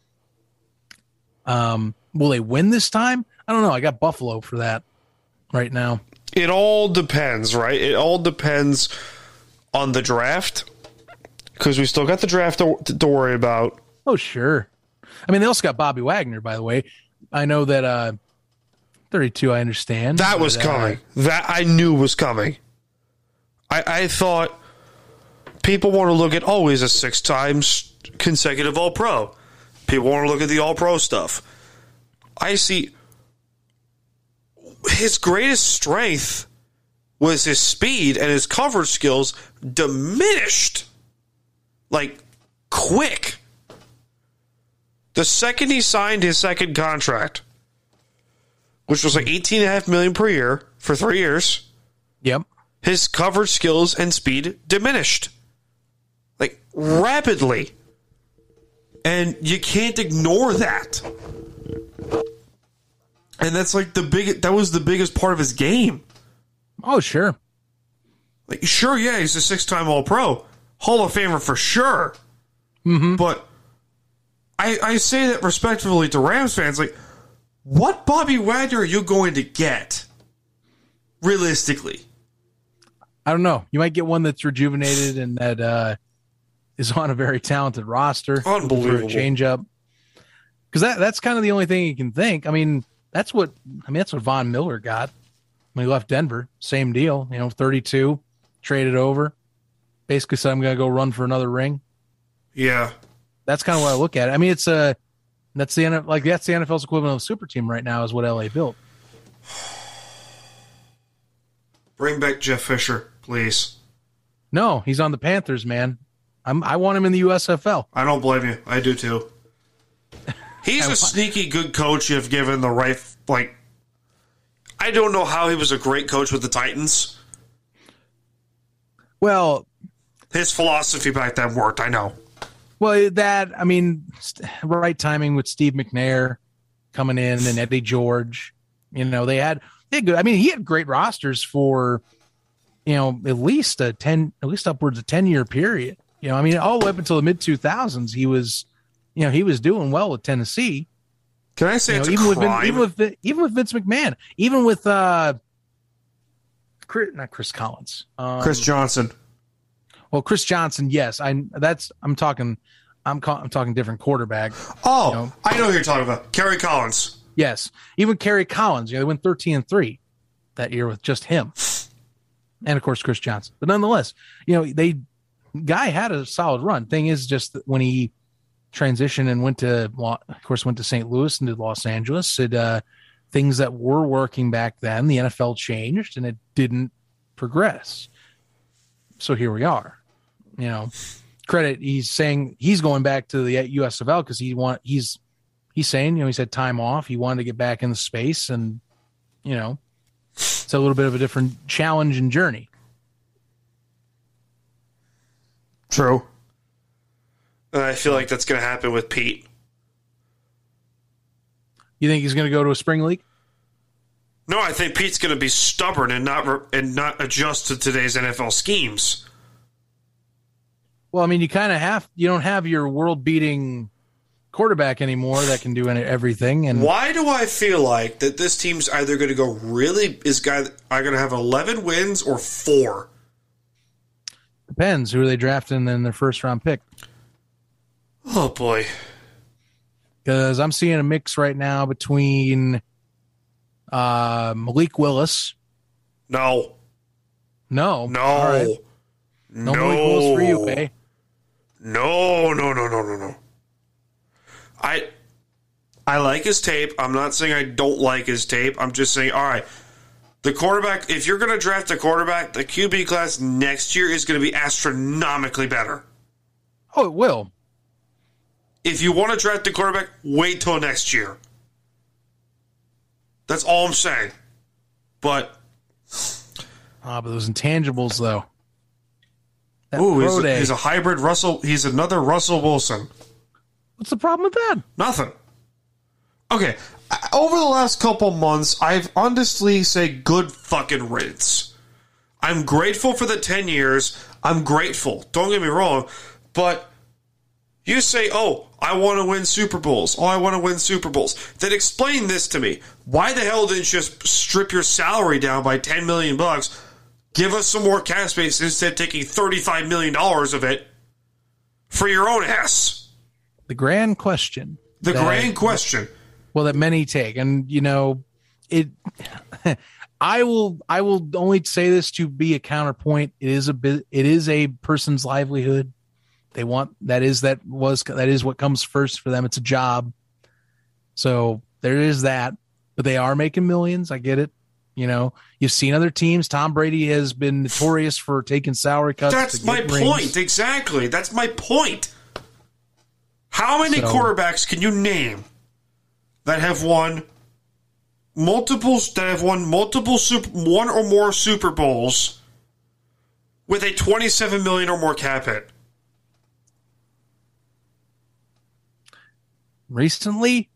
Um, will they win this time? I don't know. I got Buffalo for that right now. it all depends, right? It all depends on the draft, because we still got the draft to, to worry about. Oh, sure. I mean, they also got Bobby Wagner, by the way. I know that uh, thirty-two, I understand. That was but, coming. Uh, that I knew was coming. I, I thought people want to look at, oh, he's a six times consecutive All-Pro. People want to look at the All-Pro stuff. I see his greatest strength was his speed, and his coverage skills diminished like quick. The second he signed his second contract, which was like eighteen and a half million per year for three years. Yep. His coverage skills and speed diminished. Like, rapidly. And you can't ignore that. And that's like the big, that was the biggest part of his game. Oh, sure. Like, sure, yeah, he's a six-time All-Pro. Hall of Famer for sure. Mm-hmm. But I, I say that respectfully to Rams fans, like, what Bobby Wagner are you going to get? Realistically. I don't know. You might get one that's rejuvenated and that uh, is on a very talented roster. Unbelievable. For a change up. Because that, that's kind of the only thing you can think. I mean, that's what I mean, that's what Von Miller got when he left Denver. Same deal. You know, thirty-two, traded over. Basically said, I'm going to go run for another ring. Yeah. That's kind of what I look at. I mean, it's a, that's the, like, that's the N F L's equivalent of a super team right now is what L A built. Bring back Jeff Fisher, please. No, he's on the Panthers, man. I'm, I want him in the U S F L. I don't blame you. I do too. He's a sneaky good coach if given the right, like, I don't know how he was a great coach with the Titans. Well, his philosophy back then worked, I know. Well, that, I mean, right timing with Steve McNair coming in and Eddie George, you know, they had, they had good, I mean, he had great rosters for, you know, at least a ten, at least upwards of ten year period. You know, I mean, all the way up until the mid two thousands, he was, you know, he was doing well with Tennessee. Can I say you it's know, a even crime? with even with even with Vince McMahon, even with uh, Chris, not Chris Collins, um, Chris Johnson. Well, Chris Johnson, yes, I that's I'm talking, I'm ca- I'm talking different quarterback. Oh, you know. I know who you're talking about, Kerry Collins. Yes, even Kerry Collins. You know, they went thirteen and three that year with just him, and of course Chris Johnson. But nonetheless, you know, they guy had a solid run. Thing is, just that when he transitioned and went to, of course, went to Saint Louis and to Los Angeles, it uh, things that were working back then, the N F L changed and it didn't progress. So here we are. You know, credit. He's saying he's going back to the U S F L because he want he's he's saying, you know, he's had time off. He wanted to get back in the space, and you know, it's a little bit of a different challenge and journey. True. And I feel like that's going to happen with Pete. You think he's going to go to a spring league? No, I think Pete's going to be stubborn and not re- and not adjust to today's N F L schemes. Well, I mean, you kind of have, you don't have your world-beating quarterback anymore that can do any, everything. And why do I feel like that this team's either going to go really, is guy are going to have eleven wins or four? Depends. Who are they drafting in their first-round pick? Oh, boy. Because I'm seeing a mix right now between uh, Malik Willis. No. No. No. All right. No, no Malik Willis for you, eh? No, no, no, no, no, no. I I like his tape. I'm not saying I don't like his tape. I'm just saying, all right, the quarterback, if you're going to draft a quarterback, the Q B class next year is going to be astronomically better. Oh, it will. If you want to draft a quarterback, wait till next year. That's all I'm saying. But ah, but those intangibles, though. That ooh, he's pro a, he's a hybrid Russell. He's another Russell Wilson. What's the problem with that? Nothing. Okay, over the last couple months, I've honestly say good fucking riddance. I'm grateful for the ten years. I'm grateful. Don't get me wrong, but you say, "Oh, I want to win Super Bowls. Oh, I want to win Super Bowls." Then explain this to me. Why the hell didn't you just strip your salary down by ten million bucks? Give us some more cap space instead of taking thirty-five million dollars of it for your own ass. The grand question. The that, grand question. Well, that many take, and you know, it. I will. I will only say this to be a counterpoint. It is a bit. It is a person's livelihood. They want that is that was that is what comes first for them. It's a job. So there is that, but they are making millions. I get it. You know, you've seen other teams. Tom Brady has been notorious for taking salary cuts. That's to my get rings. point. Exactly. That's my point. How many So- quarterbacks can you name that have won multiple that have won multiple super, one or more Super Bowls with a twenty-seven million or more cap hit? Recently?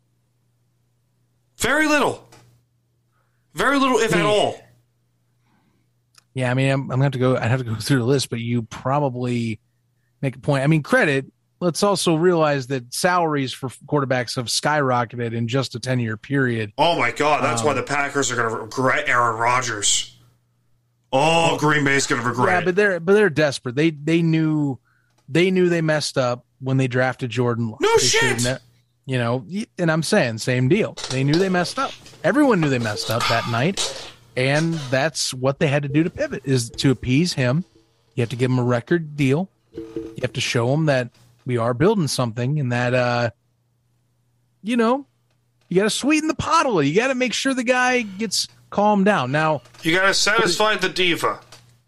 Very little. Very little, if at all. Yeah, I mean, I'm, I'm going to have to go, I'd have to go through the list, but you probably make a point. I mean, credit, let's also realize that salaries for quarterbacks have skyrocketed in just a ten-year period. Oh, my God. That's um, why the Packers are going to regret Aaron Rodgers. Oh, Green Bay's going to regret Yeah, it. but they're, but they're desperate. They, they knew, they knew they messed up when they drafted Jordan. No they shit. Ne- you know, and I'm saying same deal. They knew they messed up. Everyone knew they messed up that night. And that's what they had to do to pivot, is to appease him. You have to give him a record deal. You have to show him that we are building something, and that, uh, you know, you got to sweeten the pot a little. You got to make sure the guy gets calmed down. Now, You got to satisfy the diva.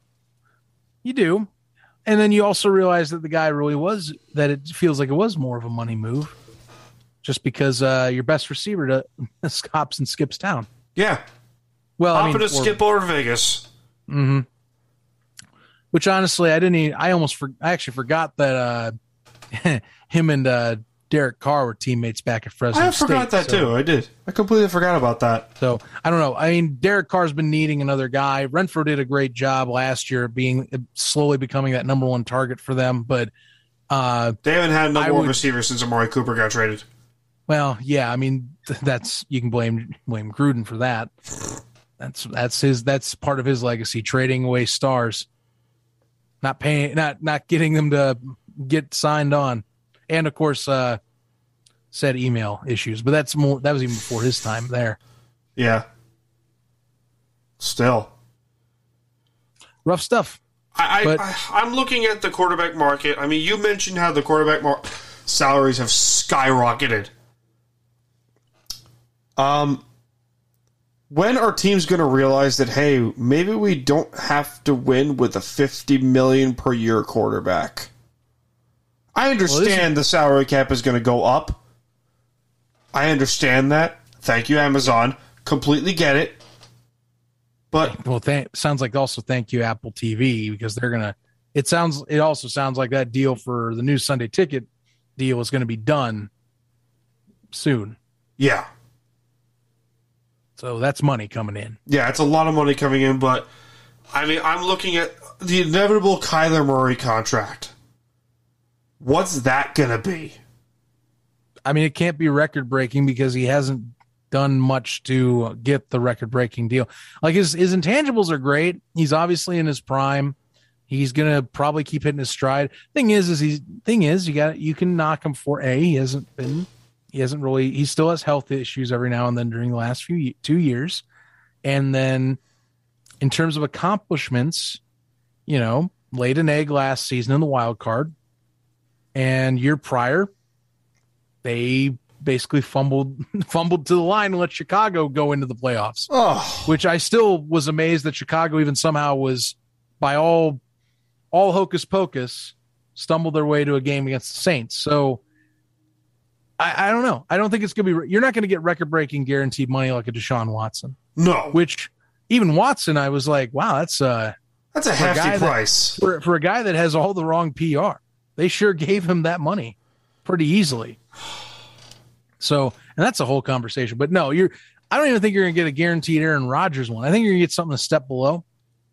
you do. And then you also realize that the guy really was, that it feels like it was more of a money move, just because uh, your best receiver to, hops and skips town. Yeah. Well, I Hopping mean, to or- skip over to Vegas. Mm-hmm. Which honestly, I didn't. Even, I almost. For, I actually forgot that uh, him and uh, Derek Carr were teammates back at Fresno I State. forgot that, so, too. I did. I completely forgot about that. So I don't know. I mean, Derek Carr's been needing another guy. Renfro did a great job last year, being slowly becoming that number one target for them. But uh, They haven't had a number I one would- receiver since Amari Cooper got traded. well, yeah. I mean, th- that's you can blame blame Gruden for that. That's that's his. That's part of his legacy: trading away stars, not paying, not not getting them to get signed on, and of course, uh, said email issues. But that's more. That was even before his time there. Yeah. Still. Rough stuff. I, But- I, I'm looking at the quarterback market. I mean, you mentioned how the quarterback mar- salaries have skyrocketed. Um, when are teams going to realize that, hey, maybe we don't have to win with a fifty million per year quarterback? I understand the salary cap is going to go up. I understand that. Thank you, Amazon. Completely get it. But Well, th- sounds like also thank you Apple T V, because they're gonna. It sounds. It also sounds like that deal for the new Sunday Ticket deal is going to be done soon. yeah, So that's money coming in. yeah, it's a lot of money coming in. But I mean, I'm looking at the inevitable Kyler Murray contract. What's that going to be? I mean, it can't be record breaking because he hasn't done much to get the record breaking deal. Like his his intangibles are great. He's obviously in his prime. He's gonna probably keep hitting his stride. Thing is, is he's thing is you got you can knock him for a he hasn't been he hasn't really he still has health issues every now and then during the last few ye- two years, and then in terms of accomplishments, you know, laid an egg last season in the wild card, and year prior they basically fumbled fumbled to the line and let Chicago go into the playoffs. Oh, Which I still was amazed that Chicago even somehow was, by all all hocus pocus, stumbled their way to a game against the Saints. So I, I don't know. I don't think it's gonna be. You're not going to get record breaking guaranteed money like a Deshaun Watson. no. Which even Watson, I was like, wow, that's uh That's a for a guy hefty that- price. for for a guy that has all the wrong P R. They sure gave him that money pretty easily. So, and that's a whole conversation. But no, you're. I don't even think you're going to get a guaranteed Aaron Rodgers one. I think you're going to get something a step below.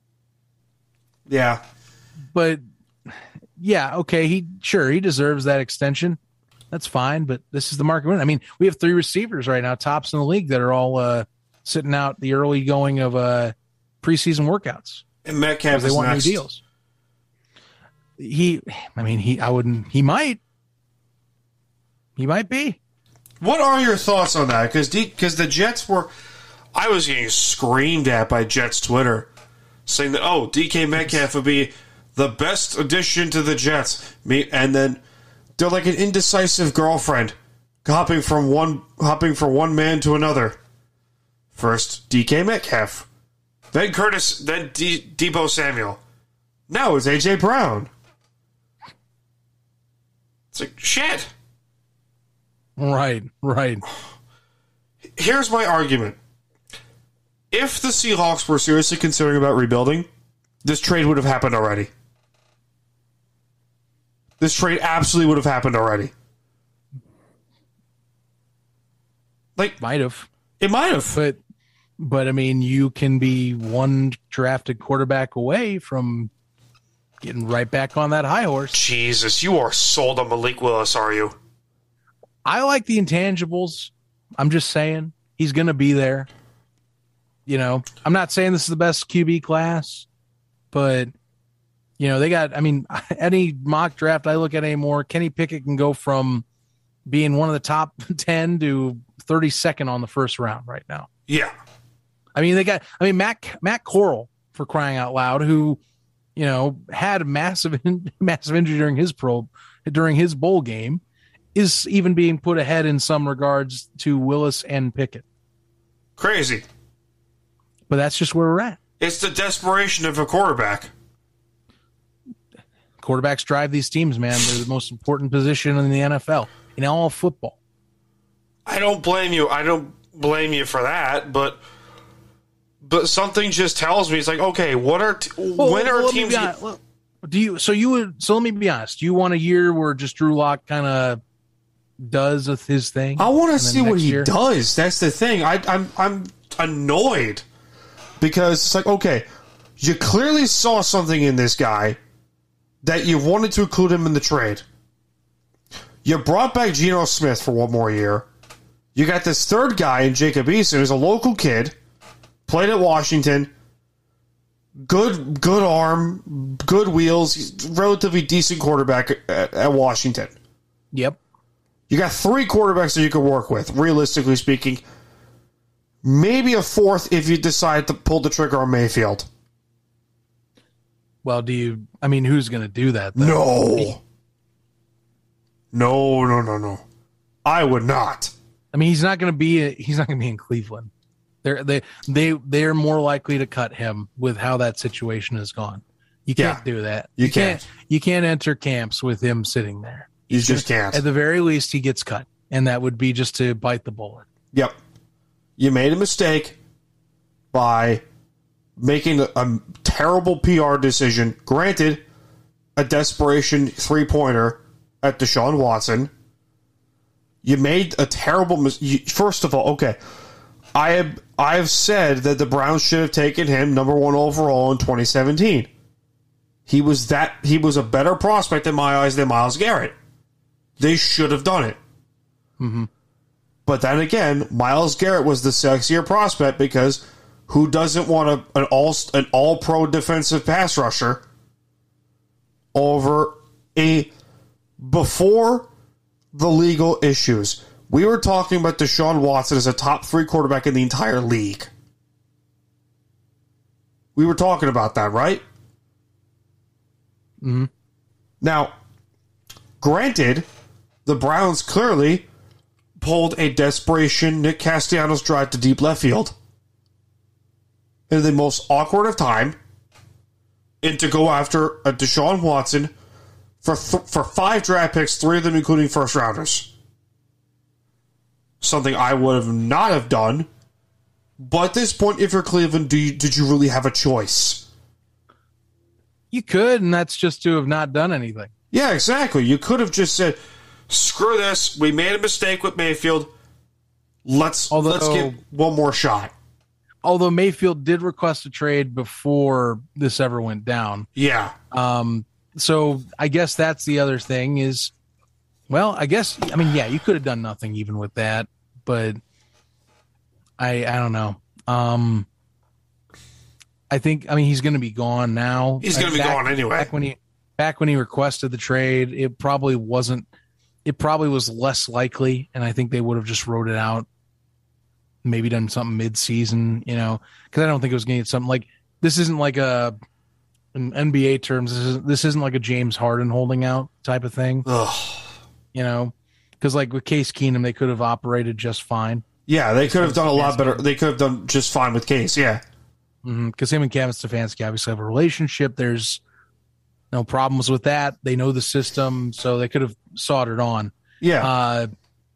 Yeah. But yeah, okay, he sure he deserves that extension. That's fine. But this is the market. I mean, we have three receivers right now, tops in the league, that are all uh, sitting out the early going of uh, preseason workouts. And Metcalf Because they is want next. new deals. He, I mean, he, I wouldn't. He might. He might be. What are your thoughts on that? Because because the Jets were, I was getting screamed at by Jets Twitter, saying that oh D K Metcalf would be the best addition to the Jets. Me and then they're like an indecisive girlfriend, hopping from one hopping from one man to another. First D K Metcalf, then Curtis, then D- Debo Samuel. Now it's A J Brown. It's like shit. Right, right. Here's my argument. if the Seahawks were seriously considering about rebuilding, this trade would have happened already. This trade absolutely would have happened already. Like, might have. It might have. But, but I mean, you can be one drafted quarterback away from getting right back on that high horse. Jesus, you are sold on Malik Willis, are you? I like the intangibles. I'm just saying he's going to be there. You know, I'm not saying this is the best Q B class, but, you know, they got, I mean, any mock draft I look at anymore, Kenny Pickett can go from being one of the top ten to thirty-second on the first round right now. Yeah. I mean, they got, I mean, Matt, Matt Corral, for crying out loud, who, you know, had a massive, massive injury during his pro, during his bowl game, is even being put ahead in some regards to Willis and Pickett. Crazy. But that's just where we're at. It's the desperation of a quarterback. Quarterbacks drive these teams, man. They're the most important position in the N F L, in all of football. I don't blame you. I don't blame you for that, but but something just tells me it's like, okay, what are t- well, when well, are let me teams? be honest. Well, do you? So you would. So let me be honest. Do you want a year where just Drew Lock kind of does with his thing? I want to see what he year? does. That's the thing. I, I'm I'm annoyed because it's like, okay, you clearly saw something in this guy that you wanted to include him in the trade. You brought back Geno Smith for one more year. You got this third guy in Jacob Eason, who's a local kid, played at Washington. Good, good arm, good wheels. He's a relatively decent quarterback at, at Washington. Yep. You got three quarterbacks that you can work with, realistically speaking. Maybe a fourth if you decide to pull the trigger on Mayfield. Well, do you? I mean, who's going to do that? Though? No. No, no, no, no. I would not. I mean, he's not going to be. He's not going to be in Cleveland. They're they they they're more likely to cut him with how that situation has gone. You can't Yeah, do that. you can't. You can't enter camps with him sitting there. You just can't. At the very least, he gets cut, and that would be just to bite the bullet. Yep. You made a mistake by making a, a terrible P R decision. Granted, a desperation three-pointer at Deshaun Watson. You made a terrible mistake. First of all, okay, I have I have said that the Browns should have taken him number one overall in twenty seventeen. He was that he was a better prospect in my eyes than Myles Garrett. They should have done it. Mm-hmm. But then again, Myles Garrett was the sexier prospect because who doesn't want a, an all an all pro defensive pass rusher over a before the legal issues? We were talking about Deshaun Watson as a top three quarterback in the entire league. We were talking about that, right? Mm-hmm. Now, granted, the Browns clearly pulled a desperation Nick Castellanos drive to deep left field in the most awkward of time and to go after a Deshaun Watson for th- for five draft picks, three of them including first rounders. Something I would have not have done. But at this point, if you're Cleveland, do you, did you really have a choice? You could, and that's just to have not done anything. Yeah, exactly. You could have just said, screw this. We made a mistake with Mayfield. Let's Although, let's get one more shot. Although Mayfield did request a trade before this ever went down. Yeah. Um. So I guess that's the other thing is, well, I guess, I mean, yeah, you could have done nothing even with that, but I I don't know. Um. I think, I mean, he's going to be gone now. He's going to be back, gone anyway. Back when he back when he requested the trade, it probably wasn't. It probably was less likely, and I think they would have just wrote it out. Maybe done something mid-season, you know, because I don't think it was going to get something like this. Isn't like a in N B A terms. This isn't, this isn't like a James Harden holding out type of thing. Ugh. You know, because like with Case Keenum, they could have operated just fine. Yeah, they could have done a lot better. They could have done just fine with Case. Yeah. Because mm-hmm. him and Kevin Stefanski obviously have a relationship. There's no problems with that. They know the system, so they could have soldered on. Yeah. Uh,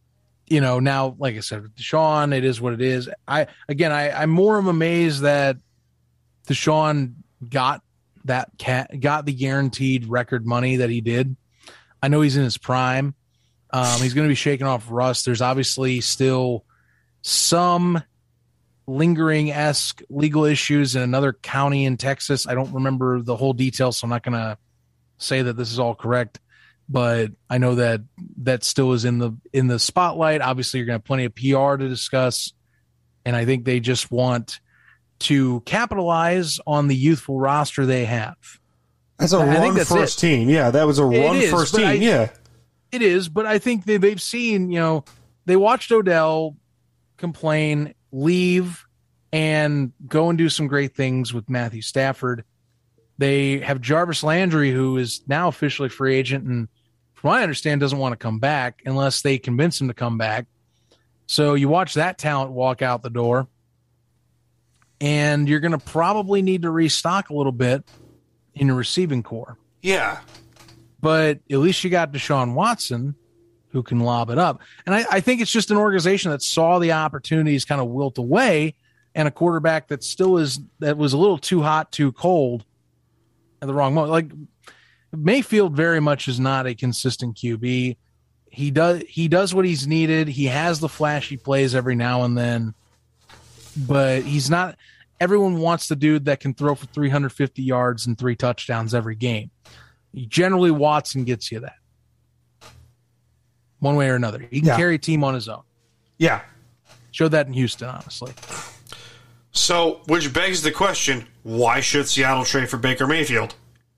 you know, now, like I said, with Deshaun, it is what it is. I again, I, I'm more amazed that Deshaun got that cat got the guaranteed record money that he did. I know he's in his prime. Um, he's going to be shaking off rust. There's obviously still some lingering-esque legal issues in another county in Texas. I don't remember the whole details, so I'm not going to say that this is all correct. But I know that that still is in the in the spotlight. Obviously, you're going to have plenty of P R to discuss, and I think they just want to capitalize on the youthful roster they have. That's a I run that's first it. team. Yeah, that was a It run is, first but team. I- yeah. It is, but I think they, they've seen, you know, they watched Odell complain, leave, and go and do some great things with Matthew Stafford. They have Jarvis Landry, who is now officially free agent, and from what I understand, doesn't want to come back unless they convince him to come back. So you watch that talent walk out the door, and you're going to probably need to restock a little bit in your receiving core. Yeah. But at least you got Deshaun Watson, who can lob it up. And I, I think it's just an organization that saw the opportunities kind of wilt away, and a quarterback that still is that was a little too hot, too cold at the wrong moment. Like Mayfield very much is not a consistent Q B. He does he does what he's needed. He has the flashy plays every now and then, but he's not. Everyone wants the dude that can throw for three hundred fifty yards and three touchdowns every game. Generally, Watson gets you that one way or another. He can Yeah. carry a team on his own. Yeah. Showed that in Houston, honestly. So, which begs the question, why should Seattle trade for Baker Mayfield?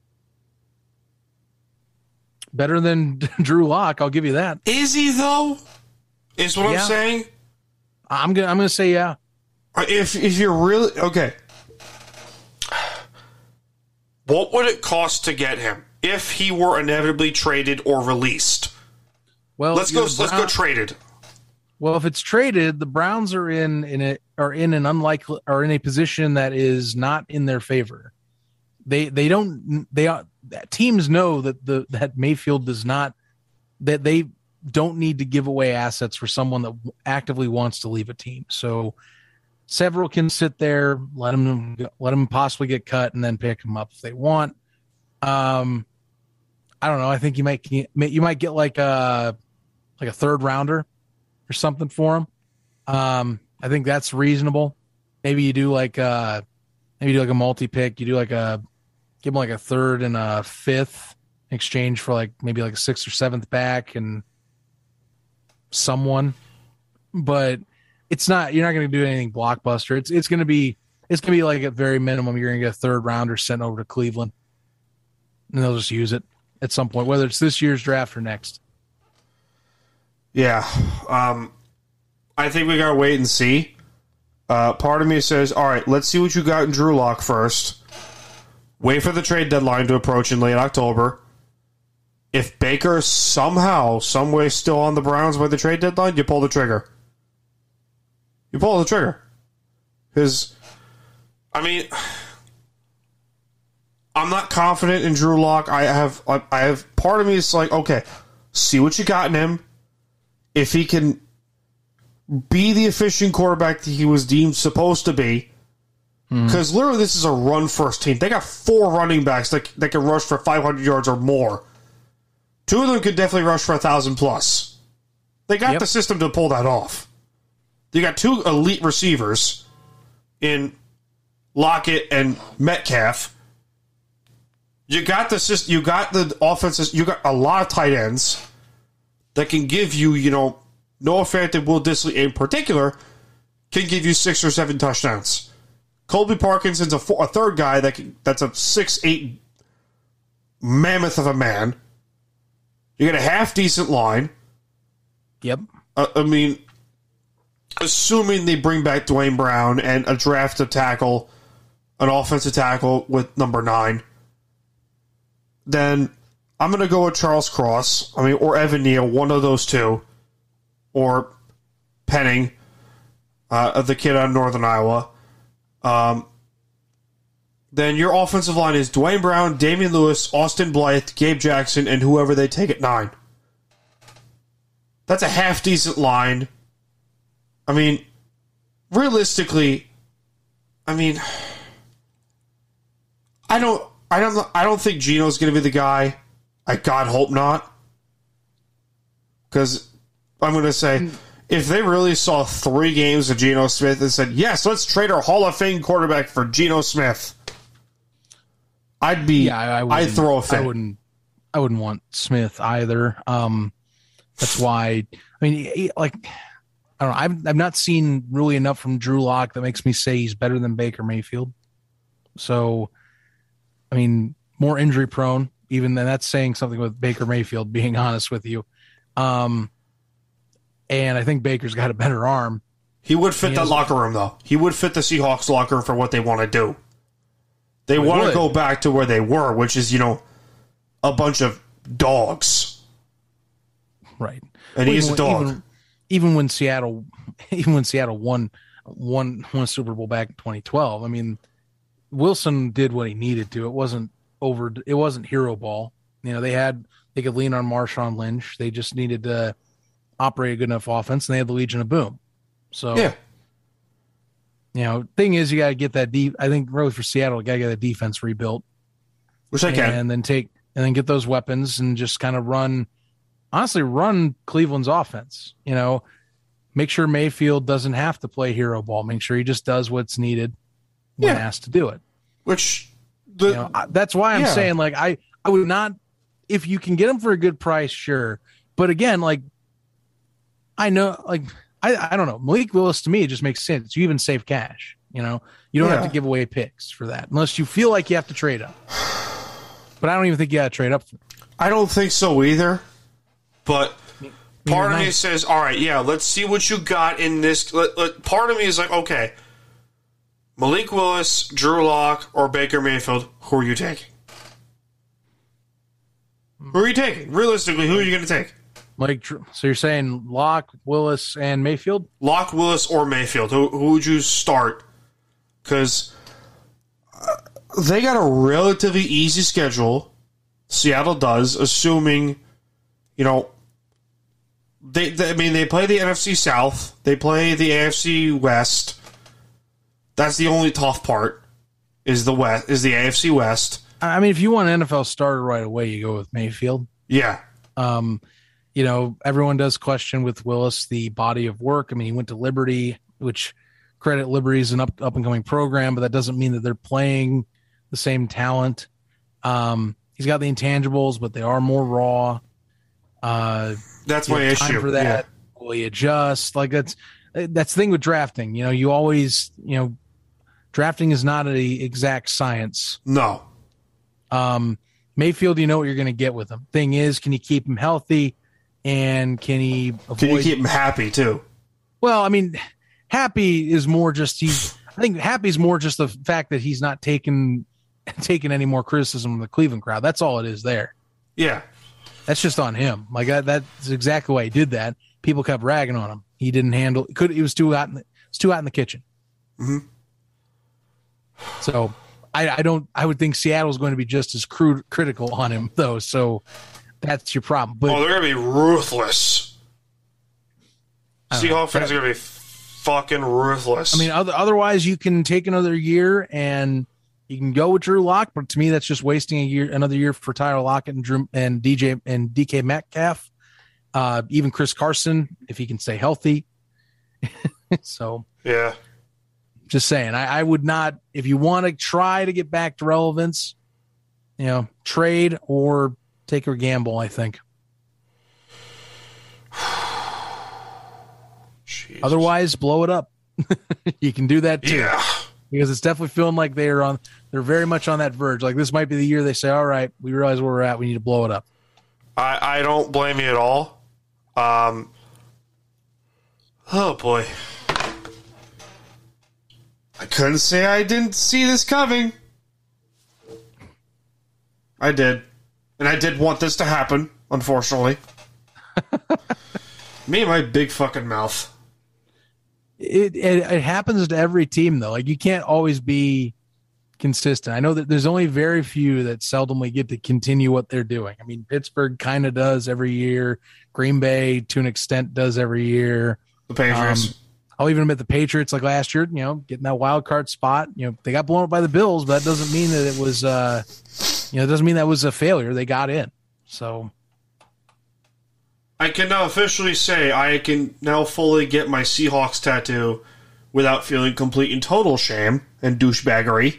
Better than Drew Lock, I'll give you that. Is he, though? Is what Yeah. I'm saying? I'm gonna I'm gonna say yeah. If if you're really okay, what would it cost to get him if he were inevitably traded or released? Well, let's go. the Let's go Brown- traded. Well, if it's traded, the Browns are in in a are in an unlikely are in a position that is not in their favor. They they don't they are teams know that the that Mayfield does not that they don't need to give away assets for someone that actively wants to leave a team. So several can sit there, let them let them possibly get cut, and then pick them up if they want. Um, I don't know. I think you might you might get like a like a third rounder or something for him. Um, I think that's reasonable. Maybe you do like uh maybe you do like a multi pick. You do like a give him like a third and a fifth in exchange for like maybe like a sixth or seventh back and someone. But it's not. You're not going to do anything blockbuster. It's it's going to be it's going to be like at very minimum you're going to get a third rounder sent over to Cleveland, and they'll just use it at some point, whether it's this year's draft or next. Yeah. Um, I think we got to wait and see. Uh, part of me says, all right, let's see what you got in Drew Lock first. Wait for the trade deadline to approach in late October. If Baker somehow, some way still on the Browns by the trade deadline, you pull the trigger. You pull the trigger. Because, I mean, I'm not confident in Drew Lock. I have, I have, part of me is like, okay, see what you got in him. If he can be the efficient quarterback that he was deemed supposed to be, because mm. literally this is a run-first team. They got four running backs that, that can rush for five hundred yards or more. Two of them could definitely rush for one thousand plus. They got yep. the system to pull that off. You got two elite receivers in Lockett and Metcalf. You got the system, you got the offenses. You got a lot of tight ends that can give you, you know, Noah Fant and Will Dissly in particular can give you six or seven touchdowns. Colby Parkinson's a, four, a third guy that can, that's a six eight mammoth of a man. You got a half decent line. Yep. Uh, I mean, assuming they bring back Dwayne Brown and a draft to tackle, an offensive tackle with number nine, then I'm going to go with Charles Cross. I mean, or Evan Neal, one of those two, or Penning, uh, the kid out of Northern Iowa. Um, then your offensive line is Dwayne Brown, Damian Lewis, Austin Blythe, Gabe Jackson, and whoever they take at nine. That's a half decent line. I mean, realistically, I mean, I don't, I don't, I don't think Geno's going to be the guy. I God hope not, because I'm going to say if they really saw three games of Geno Smith and said, "Yes, let's trade our Hall of Fame quarterback for Geno Smith," I'd be, yeah, I, I I'd throw a fit. I wouldn't, I wouldn't want Smith either. Um, that's why. I mean, he, like. I don't know. I've, I've not seen really enough from Drew Lock that makes me say he's better than Baker Mayfield. So, I mean, more injury prone, even then that's saying something with Baker Mayfield, being honest with you. Um, and I think Baker's got a better arm. He would fit he that has, locker room, though. He would fit the Seahawks locker room for what they want to do. They want to go back to where they were, which is, you know, a bunch of dogs. Right. And well, he's even, a dog. Even, even when Seattle, even when Seattle won, won, won a Super Bowl back in twenty twelve, I mean, Wilson did what he needed to. It wasn't over. It wasn't hero ball. You know, they had, they could lean on Marshawn Lynch. They just needed to operate a good enough offense, and they had the Legion of Boom. So, yeah. You know, thing is, you got to get that deep. I think really for Seattle, you got to get that defense rebuilt, which I can, and then take and then get those weapons and just kind of run. Honestly, run Cleveland's offense. You know, make sure Mayfield doesn't have to play hero ball. Make sure he just does what's needed when yeah. asked to do it. Which the, you know, I, that's why I'm yeah. saying, like, I I would not, if you can get him for a good price, sure. But again, like, I know, like. I, I don't know. Malik Willis, to me, it just makes sense. You even save cash. You know, you don't yeah. have to give away picks for that unless you feel like you have to trade up. But I don't even think you got to trade up for it. I don't think so either. But part of nice. me says, all right, yeah, let's see what you got in this. Let, let, part of me is like, okay, Malik Willis, Drew Lock, or Baker Mayfield, who are you taking? Who are you taking? Realistically, who are you going to take? Like, so you're saying Locke, Willis, and Mayfield? Locke, Willis, or Mayfield. Who, who would you start? Because uh, they got a relatively easy schedule. Seattle does, assuming, you know, they, they. I mean, they play the N F C South. They play the A F C West. That's the only tough part. Is the West? Is the A F C West? I mean, if you want an N F L starter right away, you go with Mayfield. Yeah. Um. You know, everyone does question with Willis the body of work. I mean, he went to Liberty, which credit Liberty is an up, up and coming program, but that doesn't mean that they're playing the same talent. Um, he's got the intangibles, but they are more raw. Uh, that's my issue for that. Yeah. Will he adjust? Like that's that's the thing with drafting. You know, you always you know, drafting is not an exact science. No. Um, Mayfield, you know what you're going to get with him. Thing is, can you keep him healthy? And can he avoid, can you keep him happy too? Well, I mean, happy is more just he's. I think happy is more just the fact that he's not taking taking any more criticism from the Cleveland crowd. That's all it is there. Yeah, that's just on him. Like that, that's exactly why he did that. People kept ragging on him. He didn't handle. Could he was too hot. In the, was too hot in the kitchen. Mm-hmm. So I, I don't. I would think Seattle's going to be just as crude, critical on him though. So. That's your problem. But oh, they're going to be ruthless. Seahawks fans are going to be fucking ruthless. I mean, other, otherwise, you can take another year and you can go with Drew Lock, but to me, that's just wasting a year, another year for Tyler Lockett and Drew and D J and D K Metcalf. Uh, even Chris Carson, if he can stay healthy. So, yeah, just saying, I, I would not. If you want to try to get back to relevance, you know, trade or. Take or gamble, I think. Jesus. Otherwise, blow it up. You can do that too. Yeah. Because it's definitely feeling like they're on they're very much on that verge. Like this might be the year they say, all right, we realize where we're at, we need to blow it up. I, I don't blame you at all. Um Oh boy. I couldn't say I didn't see this coming. I did. And I did want this to happen, unfortunately. Me and my big fucking mouth. It, it it happens to every team, though. Like, you can't always be consistent. I know that there's only very few that seldomly get to continue what they're doing. I mean, Pittsburgh kind of does every year. Green Bay, to an extent, does every year. The Patriots. Um, I'll even admit the Patriots, like last year, you know, getting that wild card spot. You know, they got blown up by the Bills, but that doesn't mean that it was, uh, you know, it doesn't mean that was a failure. They got in. So I can now officially say I can now fully get my Seahawks tattoo without feeling complete and total shame and douchebaggery.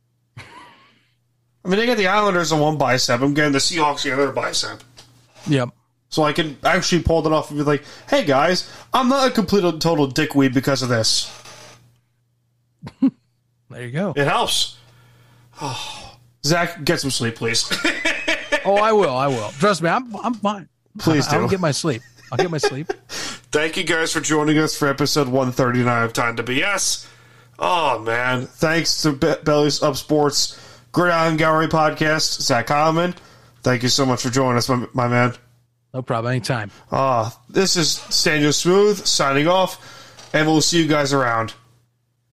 I mean, they got the Islanders on one bicep. I'm getting the Seahawks on the other bicep. Yep. So I can actually pull it off and be like, hey, guys, I'm not a complete and total dickweed because of this. There you go. It helps. Oh. Zach, get some sleep, please. Oh, I will. I will. Trust me, I'm I'm fine. Please I, do. I'll get my sleep. I'll get my sleep. Thank you guys for joining us for episode one thirty-nine of Time to B S. Oh, man. Thanks to Be- Bellies Up Sports Gridiron Gallery Podcast, Zach Heilman. Thank you so much for joining us, my, my man. No problem. Anytime. Uh, this is Daniel Smooth signing off, and we'll see you guys around.